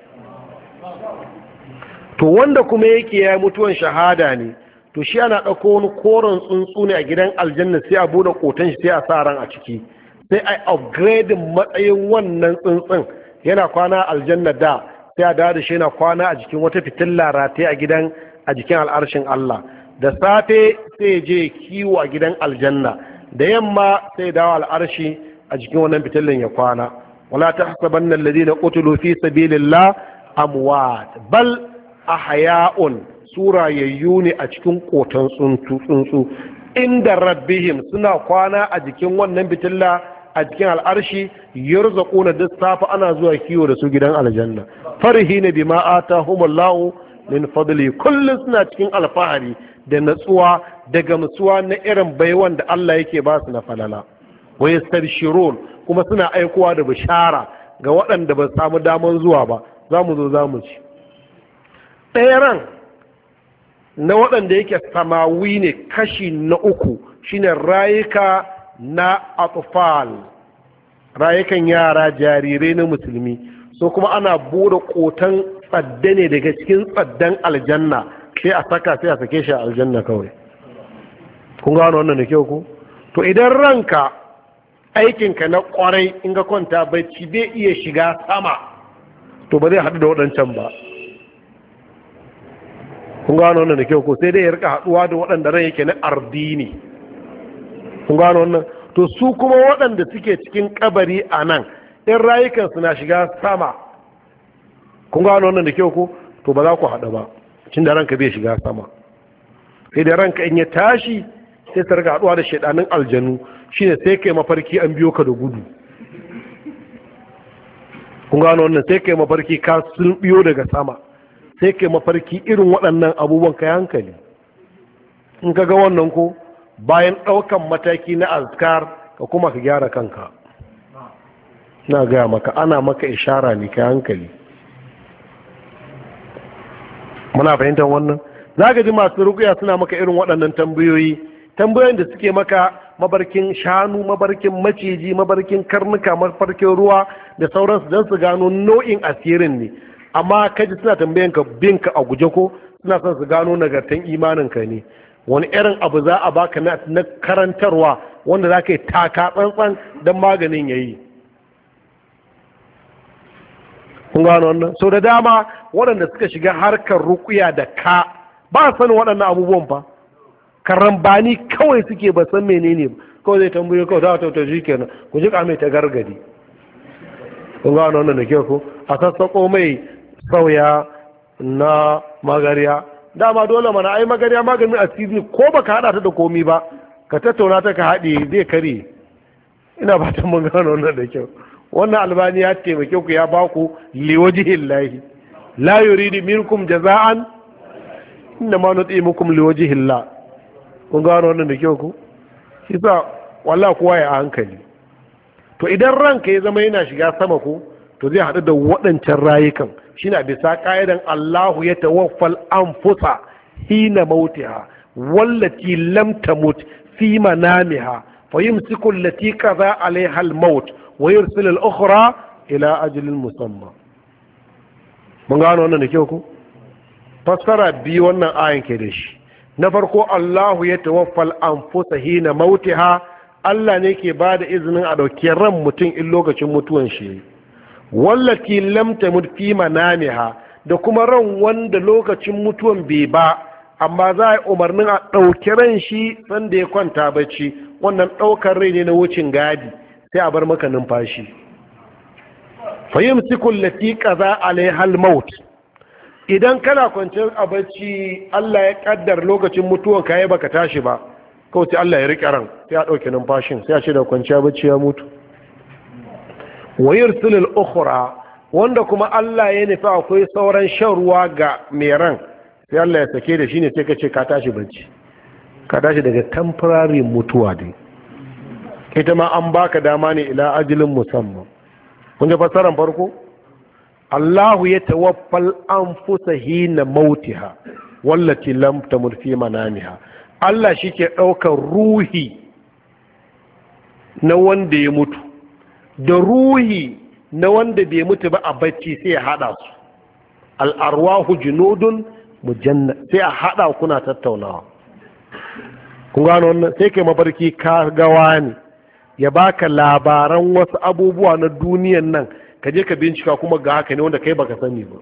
To wanda kuma yake ya mutuwan shahada ne, to shi ana ɗauko wani koren tsuntsu ne a gidan aljanna sai a buɗe ƙoton shi sai a sa ran a ciki, sai a upgrading matsayin wannan tsuntsun. Yana kwana aljanna da, sai a dawo da shi yana kwana a jikin wata fitilla rataye a jikin al'arshin Allah. Da safe sai je kiwo a gidan aljanna, da yamma sai dawo al'arshi a jikin wannan fitillan ya kwana. Wala tahsabanna alladhina qutilu fi sabilillah amwat bal ahya'un, surayayyu ne a cikin kotan tsuntsu inda rabbihim, suna kwana a jikin wannan fitilla a jikin al'arshi. Yarzaquna duk safa ana zuwa kiwo da su gidan aljanna. Farihina bima atahumullahu min fadli, kullun suna cikin alfahari da natsuwa da gamsuwa na irin baiwan da Allah yake ba su na falala. Wa yastabshirun, kuma suna aikowa da bishara ga waɗanda ba samu daman zuwa ba. Za mu ci ɗaya ran na waɗanda yake samawi ne, kashi na uku shine rayuka na atfal, rayukan yara jarirai na musulmi. So kuma ana bude kotan tsadda ne daga cikin tsaddan aljanna, sai a sake shi a aljanna kawai. Kun gano wannan da kyau ku? To idan ranka aikinka na kwarai in ga kwanta bacci bai iya shiga sama, to ba zai haɗu da waɗancan ba. Kun gano wannan da kyau ko? Sai dai ya rika haɗuwa da waɗanda ran yake na ardini. Kun gano wannan? To su kuma waɗanda suke cikin kabari a nan, in rayukansu na shiga sama, kun gano wannan da kyau ko? To ba za ku haɗu ba, cin da ranka bai shiga sama. Sai da ranka in ya tashi sai ta rika haɗuwa da shaidanin aljanu, shine sai kai mafarki an biyo ka da gudu. Kun gano wannan? Sai kai mafarki ka sun biyo daga sama, sai kai mafarki irin waɗannan abubuwan ka hankali. In ka ga wannan ko, bayan ɗaukan mataki na azkar ka kuma ka gyara kanka. Na gaya maka, ana maka ishara ne ka hankali. Muna fahimtar wannan? Za ka ji masu rukuya suna maka irin waɗannan tambayoyin da suke maka mabarkin shanu, mabarkin maciji, mabarkin karnuka, mafarkin ruwa da sauransu, don su gano nau'in asirin ne. Amma kaji suna tambayan ka binka a guje ko suna son su gano nagartan imaninka ne. Wani irin abu za a baka na karantarwa wanda za ka yi taka tsantsan don maganin ya yi. Kun gano wannan? So da dama waɗanda suka shiga harkar rukuya da ka ba sanin waɗannan abubuwan fa. Karambani kawai suke ba san menene ba. Kawai zai tambaye kawai za ta shi kenan, ku ji mai ta gargadi. Kun gano wannan da ke ku? A sassaƙo mai sauya na magariya. Dama dole mana ai magariya maganin asiri, ko baka hada ta da komi ba, ka tattauna ta ka haɗe zai kare. Ina ba ta mun gano wannan da kyau. Wannan albani ya taimake ku, ya ba ku liwajihillahi, la yuridu minkum jaza'an inna ma nutimukum liwajihillah. Kun gano wannan da kyau ku? Shi sa wallahi kowa ya hankali. To idan ranka ya zama yana shiga sama ko, to zai haɗu da waɗancan rayukan. Shi na bisa ƙa'idan Allahu ya tawaffal anfusa hina mautiha wallati lam tamut fi manamiha fa yumsiku allati qada alaiha al-maut wa yursilu al-ukhra ila ajalin musamma. Mun gano wannan da kyau ko? Fassara biyu wannan ayan ke da shi. Na farko, Allahu ya tawaffal anfusa hina mautiha, Allah ne ke ba da izinin a ɗauki ran mutum in lokacin mutuwan shi. Wallati lam tamut fi manamiha, da kuma ran wanda lokacin mutuwan bai ba, amma za a yi umarnin a ɗauki ran shi sanda ya kwanta bacci. Wannan ɗaukar rai ne na wucin gadi, sai a bar maka numfashi. Fa yumsiku allati qaza alaiha al-maut. Idan kana kwanciyar a bacci, Allah ya kaddar lokacin mutuwan ka yi baka tashi ba, kawai sai Allah ya riƙe ran, sai a ɗauke numfashin, sai a ce da kwanciya bacci ya mutu. Wa yursilul ukhra, wanda kuma Allah ya nufi akwai sauran shan ruwa ga mai ran, sai Allah ya sake da shi ne, sai ka ce ka tashi bacci, ka tashi daga temporary mutuwa dai. Ita ma an baka dama ne ila ajalin musamman. Kun ji fassarar farko? Allahu ya tawaffal anfusa hina mautiha wallati lam tamut fi manamiha. Allah shike daukar ruhi na wanda ya mutu da ruhi na wanda bai mutu ba a bacci, sai ya hada su. Al arwahu junudun mujannad, sai a hada kuna tattaunawa. kun gano wannan? Sai kai mafarki ka ga wani ya baka labaran wasu abubuwa na duniyan nan, ka je ka bincika kuma ga haka ne wanda kai baka sani ba.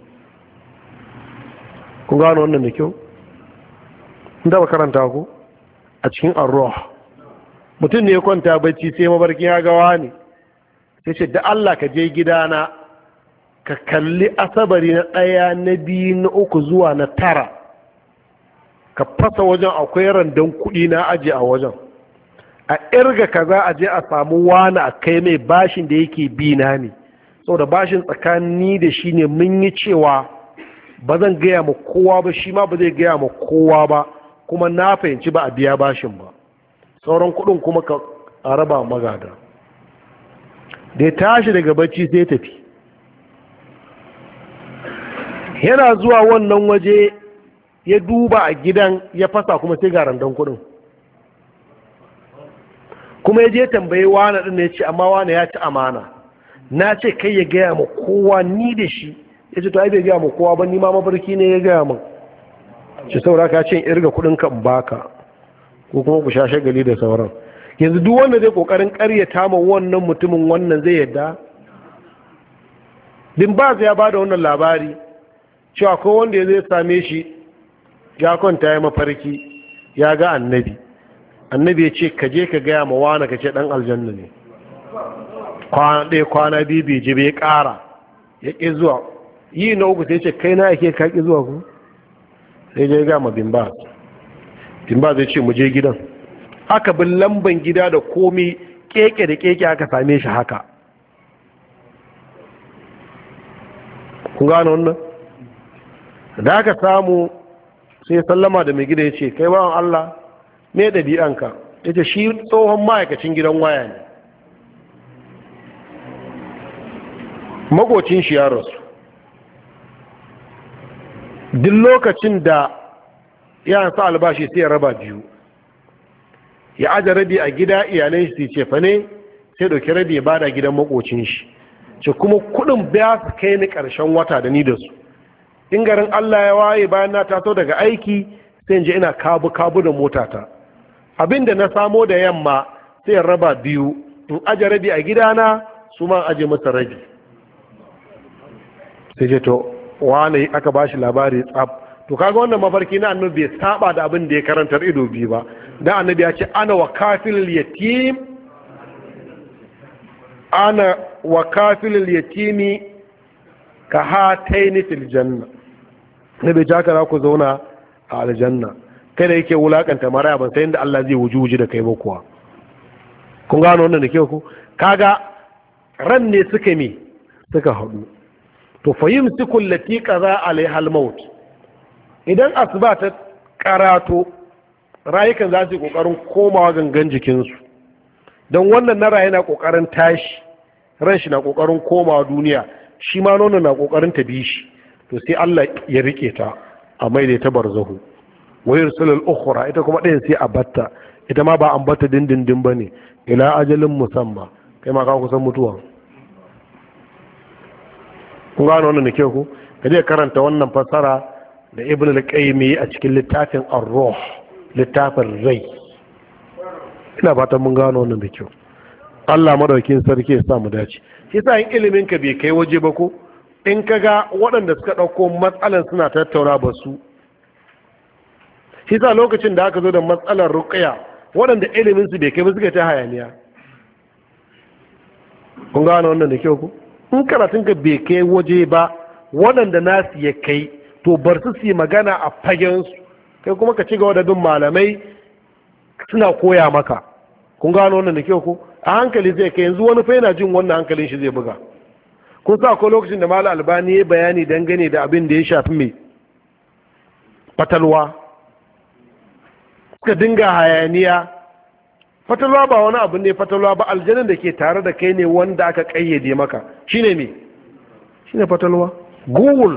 kun gano wannan da kyau? inda ba karanta ku a cikin ar-ruh, mutum ne ya kwanta bacci sai mafarki ya ga wani, sai ce da Allah ka je gidana ka kalli asabari na 1 na 2 na 3 zuwa na 9, ka fasa wajen akwai randan kuɗi na aje a wajen, a irga kaza a je a samu wani a kai mai bashin da yake bi na ne, saboda bashin tsakani da shi ne mun yi cewa ba zan gaya ma kowa ba, shi ma ba zai gaya ma kowa ba, kuma na fahimci ba a biya bashin ba, sauran kuɗin kuma ka raba magada. da ya tashi daga bacci sai tafi, yana zuwa wannan waje ya duba a gidan ya fasa, kuma sai ga randan kudin, kuma ya je tambayi wani din ya ce amma wani ya ci amana, na ce kai ya gaya ma kowa ni da shi, ya ce to ai bai gaya ma kowa ba, ni ma mafarki ne ya gaya min. shi saura ka ce irga kudin ka in baka, ko kuma ku sha shagali da sauran. yanzu duk wanda zai kokarin karyata ma wannan mutumin wannan zai yadda? din ba ya bada wannan labari cewa ko wanda ya zai same shi ya kwanta ya mafarki ya ga annabi ya ce ka je ka gaya ma wani ka ce dan aljanna ne. kwana ɗaya kwana biyu bai je bai ƙara, ya ƙi zuwa, yi na uku sai ce kai na ake ka ƙi zuwa ku, sai je ga ma bimba zai ce mu je gidan, aka bin lamban gida da komi keke da keke aka same shi haka. kun gano wannan? da aka samu sai sallama da mai gida ya ce kai bawan Allah me ɗabi'anka? ya ce shi tsohon ma'aikacin gidan waya ne, magocin shi ya rasu, duk lokacin da ya sa albashi sai ya raba biyu, ya aje rabi a gida iyalai shi ce fa ne, sai dauki rabi ya bada gidan makocin shi, ce kuma kudin biya su kai ni karshen wata da ni da su. in garin Allah ya waye bayan na taso daga aiki sai in je ina kabu da motata, abinda na samo da yamma sai in raba biyu, in aje rabi a gidana su ma aje masa rabi. sai ce to wane aka bashi labari tsab, to kaga wannan mafarki na annabi bai saba da abin da ya karantar ido biyu ba, dan annabi ya ce ana wa kafilul yatimi ka hataini fil janna. nabi ja ka ku zauna a aljanna, kai da yake wulakanta maraya ban sai inda Allah zai wuji da kai ba kuwa. kun gano wannan da ke ku? kaga ran ne suka haɗu. to fayimsiku allati qaza alaiha al-maut, idan asuba ta karato rayukan za su yi kokarin komawa gangan jikinsu, don wannan na rayu na kokarin tashi, ran shi na kokarin komawa duniya, shi ma nono na kokarin ta bi shi, to sai Allah ya rike ta a maida ta barzahu. wa yursilul ukhra, ita kuma ɗayan sai a batta, ita ma ba an batta dindindin bane, ila ajalin musamma, kai ma ka kusan mutuwa. kun gano wannan da kyau ku? ka je karanta wannan fassara da ibn al-qayyim a cikin littafin ar-ruh, littafin rai. ina fatan mun gano wannan da kyau. Allah madaukakin sarki ya sa mu dace. shi yasa in ilimin ka bai kai waje ba ko, in ka ga waɗanda suka ɗauko matsalan suna tattauna ba su, shi yasa lokacin da aka zo da matsalar ruqya waɗanda ilimin su bai kai ba suka ta hayaniya. kun gano wannan da kyau ku? in karatunka bai kai waje ba waɗanda nasu ya kai, to bar su yi magana a fagensu, kai kuma ka ci gaba da bin malamai suna koya maka. kun gano wannan da kyau ko? a hankali zai kai, yanzu wani fa yana jin wannan hankalin shi zai buga. kun sa akwai lokacin da malam albani ya bayani dangane da abin da ya shafi mai fatalwa, suka dinga hayaniya. fatalwa ba wani abu ne, fatalwa ba aljanin da ke tare da kai ne wanda aka kayyade maka, shine shine fatalwa. Google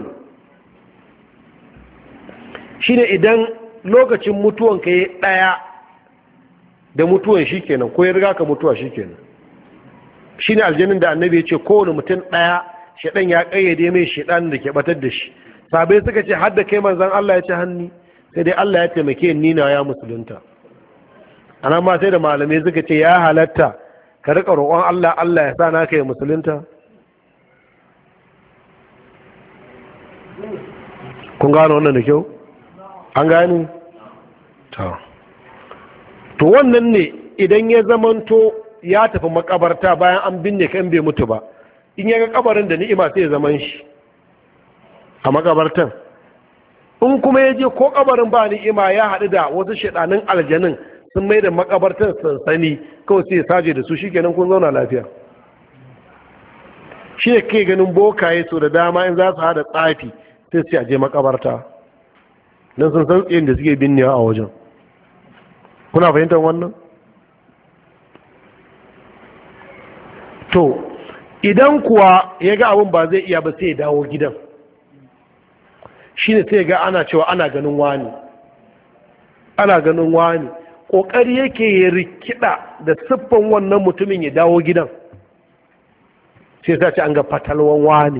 shine idan lokacin mutuwan ka yi ɗaya da mutuwan shi kenan, ko ya riga ka mutuwa shi kenan. Shine aljannin da annabi ya ce kowane mutum ɗaya shaɗan ya ƙayyade mai shaɗan da ke batar da shi. Sabai suka ce hadda kai manzan Allah ya ce hannu, sai dai Allah ya taimake ni na ya musulunta. Anan ma sai da malamai suka ce ya halatta ka riƙa roƙon Allah Allah ya sa naka ya musulunta. Kun gano wannan da kyau? An gani? To wannan ne idan ya zamanto ya tafi makabarta bayan an binne kan bai mutu ba, in ya ga kabarin da ni'ima sai ya zaman shi a makabartan. In kuma ya je ko kabarin ba ni'ima ya haɗu da wasu shaɗanin aljanin sun mai da makabartan sansani, kawai sai ya saje da su, shikenan kun zauna lafiya. Shi ne kai ganin bokaye so da dama in za su haɗa tsafi sai su je makabarta don sun san tsayin da suke binnewa a wajen. Kuna fahimtar wannan? To idan kuwa ya ga abin ba zai iya ba sai ya dawo gidan, shi ne sai ga ana cewa ana ganin wani, ana ganin wani, ƙoƙari yake ya rikida da siffan wannan mutumin ya dawo gidan, sai sa ce an ga fatalwan wani.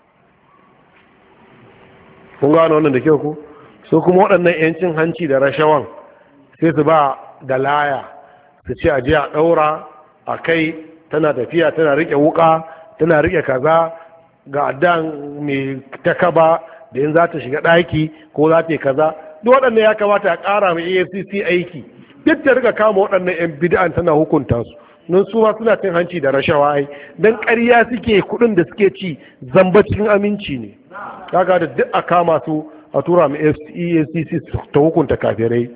Kun gano wannan da kyau ku? So kuma waɗannan 'yancin hanci da rashawan sai su ba da laya su ce a je a ɗaura a kai, tana tafiya tana riƙe wuƙa tana riƙe kaza ga addan mai takaba da yin za ta shiga ɗaki ko za ta yi kaza. Duk waɗannan ya kamata a ƙara mai AFCC aiki, duk ta riƙa kama waɗannan 'yan bid'an tana hukunta su, don su ma suna cin hanci da rashawa ai, don ƙarya suke, kuɗin da suke ci zamba cikin aminci ne. Kaga da duk a kama su a tura mai EFCC ta hukunta kafirai.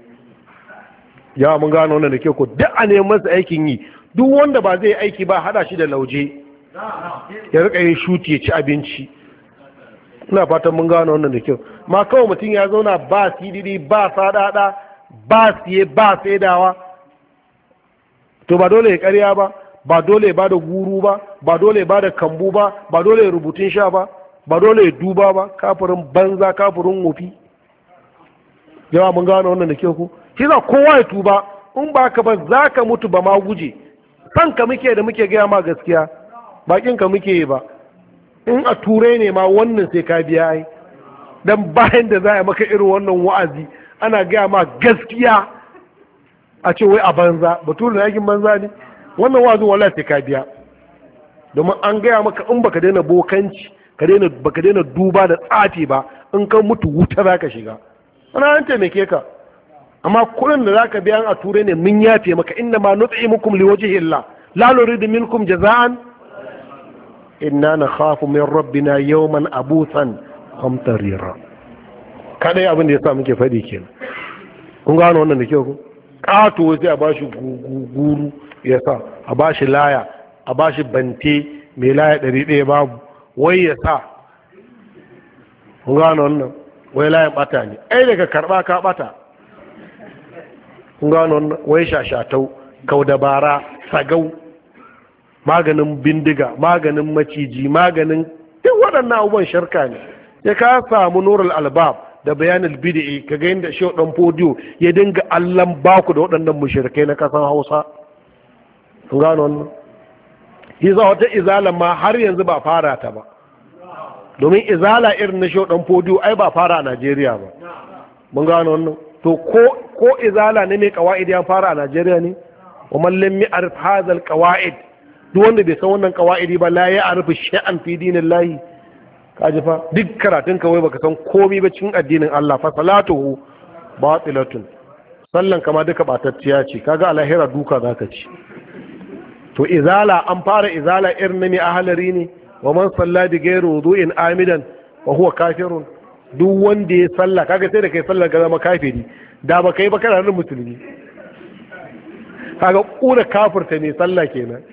Ya mun gano wannan da ke ko duk a neman masa aikin yi, duk wanda ba zai aiki ba hada shi da lauje ya rika yin shuti ya ci abinci. Ina fatan mun gano wannan da kyau. Ma kawai mutum ya zauna ba sididi ba sadada ba siye ba saidawa, to ba dole ya karya ba, ba dole ya bada guru ba, ba dole ya bada kambu ba, ba dole ya rubutun sha ba, ba dole ya duba ba, kafirin banza kafirin wofi. Yawa mun gano wannan da kyau ko shi za kowa ya tuba, in ba ka ba za ka mutu ba ma guje. Kanka muke da muke gaya ma gaskiya, bakinka muke yi ba. In a turai ne ma wannan sai ka biya ai, dan bayan da za a maka irin wannan wa'azi ana gaya ma gaskiya a ce wai a banza, bature na yakin banza ne wannan wa'azin, wallahi sai ka biya. Domin an gaya maka in baka daina bokanci baka daina duba da tsafi ba, in ka mutu wuta za ka shiga. Ana an taimake ka, amma kuɗin da za ka biya a turai ne mun yafe maka, inna ma nut'imukum liwajhi Allah la nuridu minkum jaza'an inna nakhafu min rabbina yawman abusan qamtarira. Kadai abin da yasa muke faɗi kenan. Kun gano wannan da kyau ko? Ƙato sai a bashi guru ya sa, a bashi laya, a bashi bante mai laya 100 babu, wai ya sa. Kun gano wannan? Wai layan bata ne, ai daga karba ka bata. Kun gano wannan? Wai shashatau, kaudabara, sagau, maganin bindiga, maganin maciji, maganin duk waɗannan abubuwan shirka ne. Ya ka samu nurul albab da bayanin bid'i ka ga yadda shi dan fodiyo ya dinga allan baku da waɗannan mushrikai na ƙasar Hausa. Kun gano wannan? Iza wata izala ma har yanzu ba fara ta ba, domin izala irin na shi dan fodiyo ai ba fara a Najeriya ba. Mun gano wannan? To ko izala ne mai qawaid ya fara a Najeriya ne? Wa man lam ya'rif hadha al-qawaid, duk wanda bai san wannan qawaidi ba la ya'rifu shay'an fi dinillahi. Kaji fa duk karatun ka wai baka san komai ba cikin addinin Allah, fa salatuhu batilatun, sallan kama duka batacciya ce. Kaga alahira duka zaka ci. To izala an fara izala irin na mai ahalari ne, wa man salla bi ghairi wudu'in amidan wa huwa kafirun. Duk wanda ya salla, kaga sai da kai sallar ga zama kafiri, da ba kai ba kana nan musulmi. Kaga kura kafirta ne sallah kenan.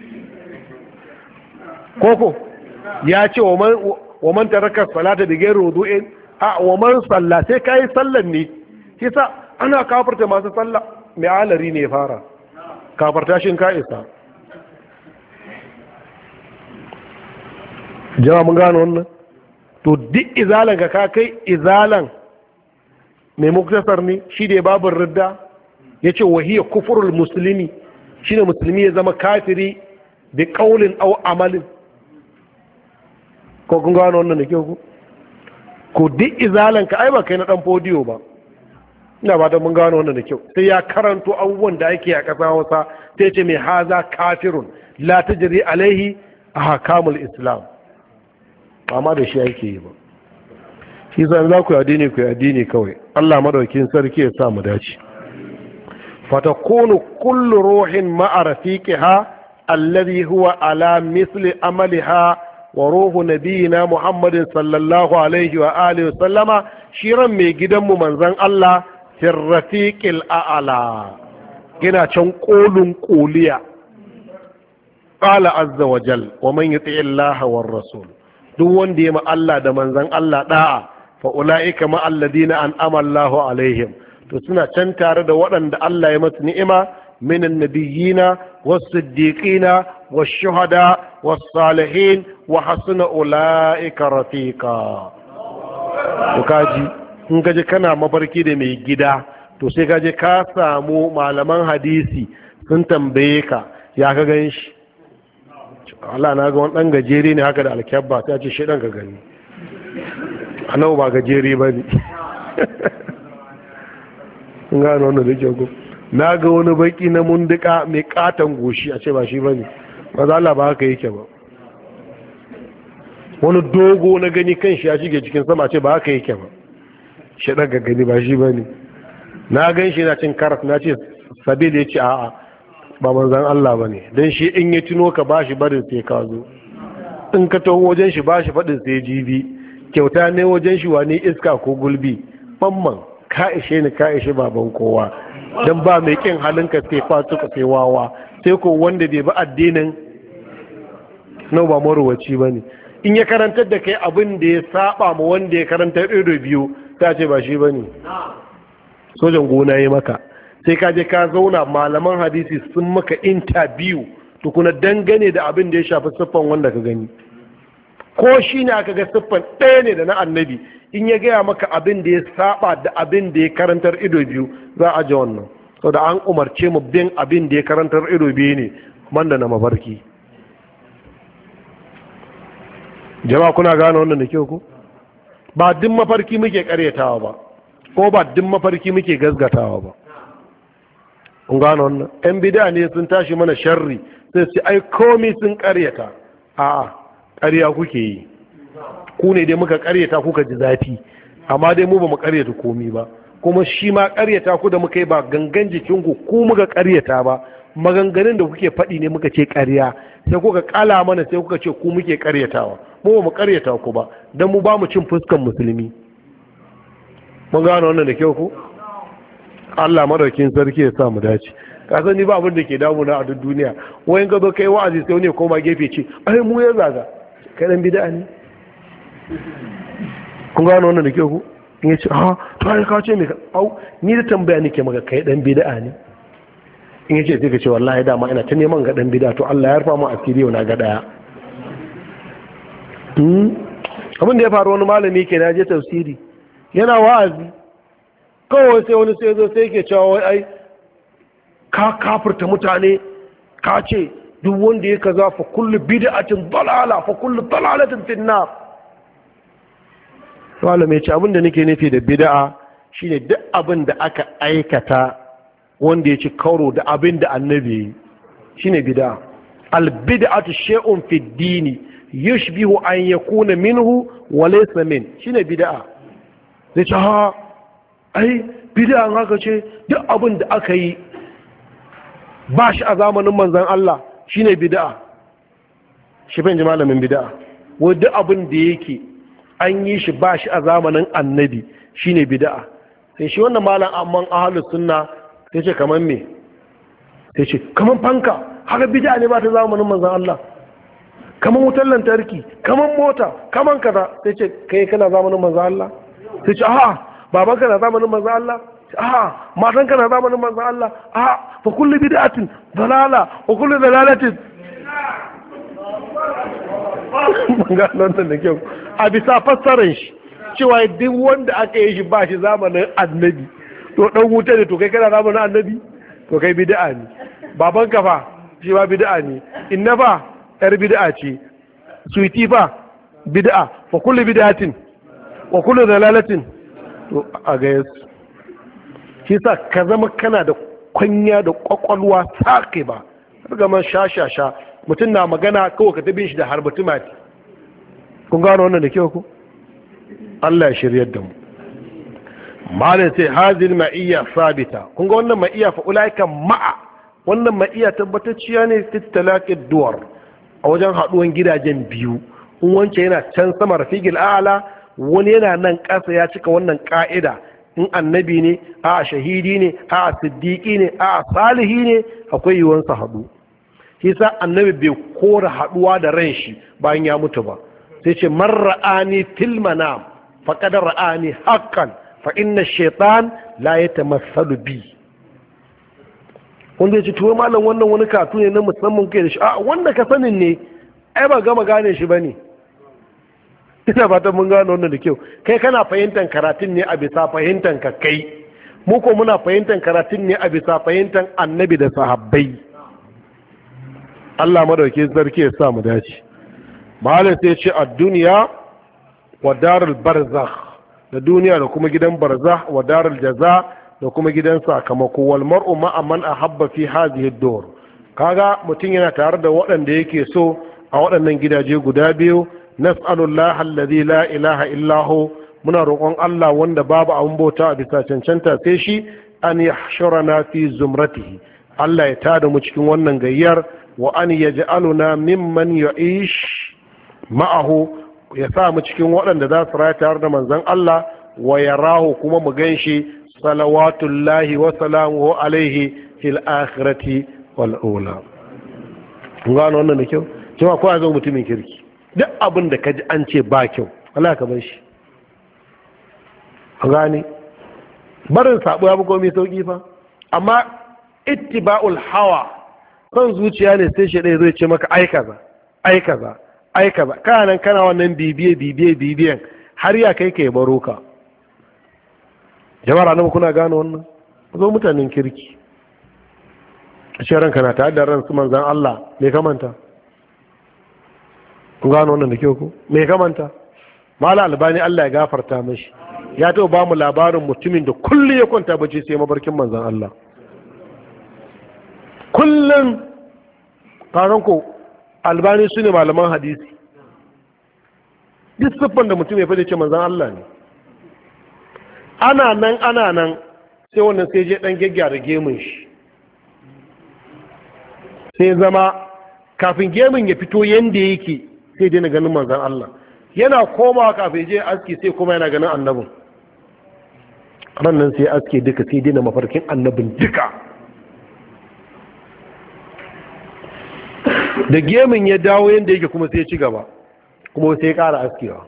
Koko ya ce wa man taraka salata bi ghairi wudu'in, wa man salla sai kai sallan ne. Kisa ana kafirta masu sallah, mai ahalari ne ya fara kafirta shin ka isa. Jama mun gano wannan? to duk izalan ka kai izalan mai muktasar ne shi da babin ridda ya ce wahiyar kufurul musulmi shi ne musulmi ya zama kafiri da ƙaunin au amalin ko kun gano wannan da ke ku duk izalan ka ai ba kai na ɗan fodiyo ba ina ba ta mun gano wannan da kyau sai ya karanto abubuwan da ake a ƙasa wasa sai ce mai haza kafirun la tajri alaihi ahkamul islam amma da shi ake yi ba shi zan za ku addini ku addini kawai Allah madaukin sarki ya sa mu dace fatakunu kullu ruhin ma'a rafiqiha alladhi huwa ala misli amaliha wa ruhu nabiyina muhammadin sallallahu alaihi wa alihi wa sallama shiran mai gidanmu manzon Allah firrafiqil a'la gina can kolin koliya qala azza wa jal wa man yuti Allah war rasul duk wanda ya ma Allah da manzon Allah da'a fa ulaika ma alladina an'ama Allah alaihim to suna can tare da waɗanda Allah ya masu ni'ima minan nabiyina was-siddiqina wash-shuhada was-salihin wa hasuna ulaika rafiqa to kaji in kaje kana mafarki da mai gida to sai kaje ka samu malaman hadisi sun tambaye ka ya ka gan shi Allah na ga wani ɗan gajere ne haka da alkyabba ta ce shaidan ka gani annabu ba gajere ba ne sun gano wannan da ke na ga wani baki na munduka mai katon goshi a ce ba shi ba ne ba za Allah ba haka yake ba wani dogo na gani kan shi ya shige cikin sama a ce ba haka yake ba shaidan ka gani ba shi ba ne na gan shi na cin karas na ce sabil ya ce a'a ba manzan Allah ba ne don shi in ya tuno ka ba shi barin sai ka zo in ka taho wajen shi ba shi faɗin sai jibi kyauta ne wajen shi wani iska ko gulbi mamman ka ishe ni ka ishe baban kowa don ba mai kin halinka sai fatu ka sai wawa sai ko wanda bai bi addinin na ba maruwaci ba ne in ya karantar da kai abin da ya saba ma wanda ya karantar ido biyu ta ce ba shi ba ne sojan gona ya maka sai ka je ka zauna malaman hadisi sun maka interview tukuna dangane da abin da ya shafi siffan wanda ka gani ko shi ne aka ga siffan ɗaya ne da na annabi in ya gaya maka abin da ya saba da abin da ya karantar ido biyu za a ji wannan sau da an umarce mu bin abin da ya karantar ido biyu ne banda na mafarki jama'a kuna gane wannan da kyau ku ba duk mafarki muke karyatawa ba ko ba duk mafarki muke gazgatawa ba kun gano wannan yan bida ne sun tashi mana sharri sai su ai komai sun karyata a'a ƙarya kuke yi ku ne dai muka karyata kuka ji zafi amma dai mu ba mu karyata komai ba kuma shi ma karyata ku da muka yi ba gangan jikinku ku muka karyata ba maganganun da kuke faɗi ne muka ce ƙarya sai kuka kala mana sai kuka ce ku muke karyatawa mu ba mu karyata ku ba dan mu ba mu cin fuskan musulmi mun gano wannan da kyau ku Allah madaukin sarki ya sa mu dace ka san ni ba abin da ke damu na a duk duniya wayan ga zo kai wa'azi sai wani koma gefe ce ai mu ya zaga kai dan bid'a ne kun gano wannan da ke ku in yace ha to ai ka ce me au ni da tambaya nake maka kai dan bid'a ne in yace sai ka ce wallahi dama ina ta neman ga dan bid'a to Allah ya rufa mu asiri yau na ga daya abin da ya faru wani malami ke na je tafsiri yana wa'azi kawai sai wani sai zo sai ke cewa wai ai ka kafirta mutane ka ce duk wanda ya kaza fa kullu bid'atin dalala fa kullu dalalatin fin nar malami ya ce abin da nake nufi da bid'a shine duk abin da aka aikata wanda ya ci karo da abin da annabi shine bid'a al bid'atu shay'un fi ad-din yushbihu an yakuna minhu wa laysa min shine bid'a zai ce ha ai bid'an haka ce duk abin da aka yi ba shi a zamanin manzon Allah shine bid'a shi ban ji malamin bid'a wai duk abin da yake an yi shi ba shi a zamanin annabi shine bid'a sai shi wannan malam amman ahlus sunna sai ce kaman me sai ce kaman fanka haka bid'a ne ba ta zamanin manzon Allah kaman wutar lantarki kaman mota kaman kaza sai ce kai kana zamanin manzon Allah sai ce a'a babanka na zamanin manzon Allah a'a matanka na zamanin manzon Allah a'a fa kullu bid'atin dalala wa kullu dalalatin mun gano wannan da kyau a bisa fassarar shi cewa duk wanda aka yi shi ba shi zamanin annabi to dan wuta ne, to kai kana zamanin annabi, to kai bid'a ne. Baban ka fa shi ba bid'a ne, inna fa yar bid'a ce, suiti fa bid'a, fa kullu bid'atin wa kullu dalalatin, to a ga yasu shi sa ka zama kana da kwanya da kwakwalwa sake ba daga man sha mutum na magana kawai ka tabi shi da harbatu mati. Kun gano wannan da kyau ku? Allah ya shiryar da mu. malin sai hazil ma'iyya sabita. Kun ga wannan ma'iyya fa ulaika ma'a, wannan ma'iyya tabbatacciya ne fi talaqid duwar, a wajen haduwan gidajen biyu. In wance yana can sama rafiqil a'la, wani yana nan ƙasa ya cika wannan ka'ida. In annabi ne, a shahidi ne, a siddiqi ne, a salihi ne, akwai yiwuwar sa haɗu. Shi sa annabi bai kora haɗuwa da ran shi bayan ya mutu ba, sai ce man ra'ani fil manam faqad ra'ani haqqan fa inna shaytan la yatamassalu bi. Wanda ya ce tuwo malam wannan wani katu ne na musamman kai da shi, a wanda ka sanin ne ai ba gama gane shi bane. Ina fatan mun gano wannan da kyau. Kai kana fahimtar karatun ne a bisa fahimtar ka kai, mu ko muna fahimtar karatun ne a bisa fahimtar annabi da sahabbai. Allah madauke sarki ya sa mu dace. Malam sai ce a duniya wa darul barzakh, da duniya da kuma gidan barzakh, wa darul jaza da kuma gidan sakamako. Wal mar'u ma'a man ahabba fi hadhihi ad-dur. Kaga mutum yana tare da waɗanda yake so a waɗannan gidaje guda biyu. Nas'alullaha alladhi la ilaha illa hu, muna roƙon Allah wanda babu abun bauta a bisa cancanta sai shi, an yahshurana fi zumratihi, Allah ya tada mu cikin wannan gayyar, wa an yaj'aluna mimman ya'ish ma'ahu, ya sa mu cikin waɗanda za su raya tare da manzon Allah, wa yarahu kuma mu ganshi salawatullahi wa salamuhu alaihi fil akhirati wal ula. Kun gano wannan da kyau? Cewa ko a zo mutumin kirki, duk abin da ka ji an ce ba kyau Allah ka bar shi. An gane barin sabo ya bugo mai sauki fa, amma ittiba'ul hawa, kan zuciya ne sai shi ɗaya zai ce maka ai kaza kana nan kana wannan bibiyan har ya kai ka ya baro ka. Jama'ar annabi kuna gane wannan? Zo mutanen kirki a ce ranka na tare da ran su manzan Allah me kamanta? Kun gano wannan da kyau ko? Me kamanta? Mala Albani Allah ya gafarta mashi ya taɓa ba mu labarin mutumin da kullum ya kwanta bace sai mabarkin manzan Allah. Kullum karan ko Albani su ne malaman hadisi, duk siffan da mutum ya fi ce manzan Allah ne. Ana nan sai wannan sai je dan gyaggyara gemun shi, sai zama kafin gemun ya fito yanda yake sai dai na ganin manzan Allah, yana komawa kafin je aski sai kuma yana ganin annabin. Nan sai aski duka sai dai na mafarkin annabin duka. Da gemun ya dawo yanda yake kuma sai ci gaba, kuma sai ya ƙara askewa.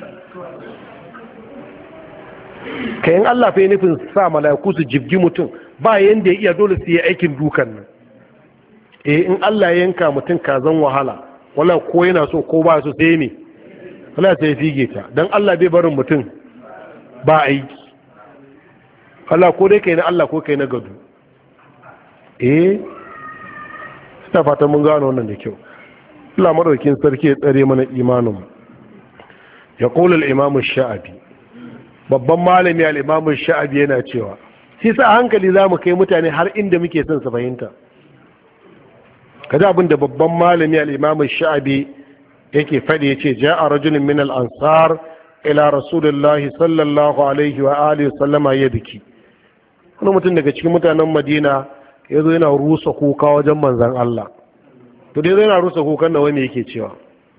Kayan Allah fa yi nufin sa mala'iku su jibgi mutum ba yanda ya iya, dole su yi aikin dukan nan. In Allah ya yanka mutum kazan wahala, wala ko yana so ko ba so sai ne, wala sai fige ta, don Allah bai barin mutum ba aiki. Allah ko dai kai na Allah ko kai na gado. Ina fatan mun gano wannan da kyau. Allah madaukin sarki ya tsare mana imanin. Ya qulu al-imam shaabi, babban malami al-imam shaabi yana cewa shi sa hankali zamu kai mutane har inda muke son su fahimta. Kaza abin da babban malami al-imam shaabi yake faɗi, yace ja'a rajulun min al-ansar ila rasulillahi sallallahu alaihi wa alihi sallama yadki. Wani mutum daga cikin mutanen Madina yazo yana rusa kuka wajen manzon Allah. To dai yana rusa kukan da wani yake cewa,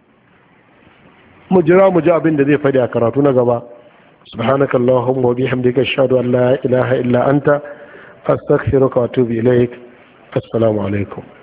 mu jira mu ji abin da zai faɗi a karatu na gaba. سبحانك اللهم وبحمدك أشهد أن لا إله إلا أنت أستغفرك وأتوب إليك. السلام عليكم.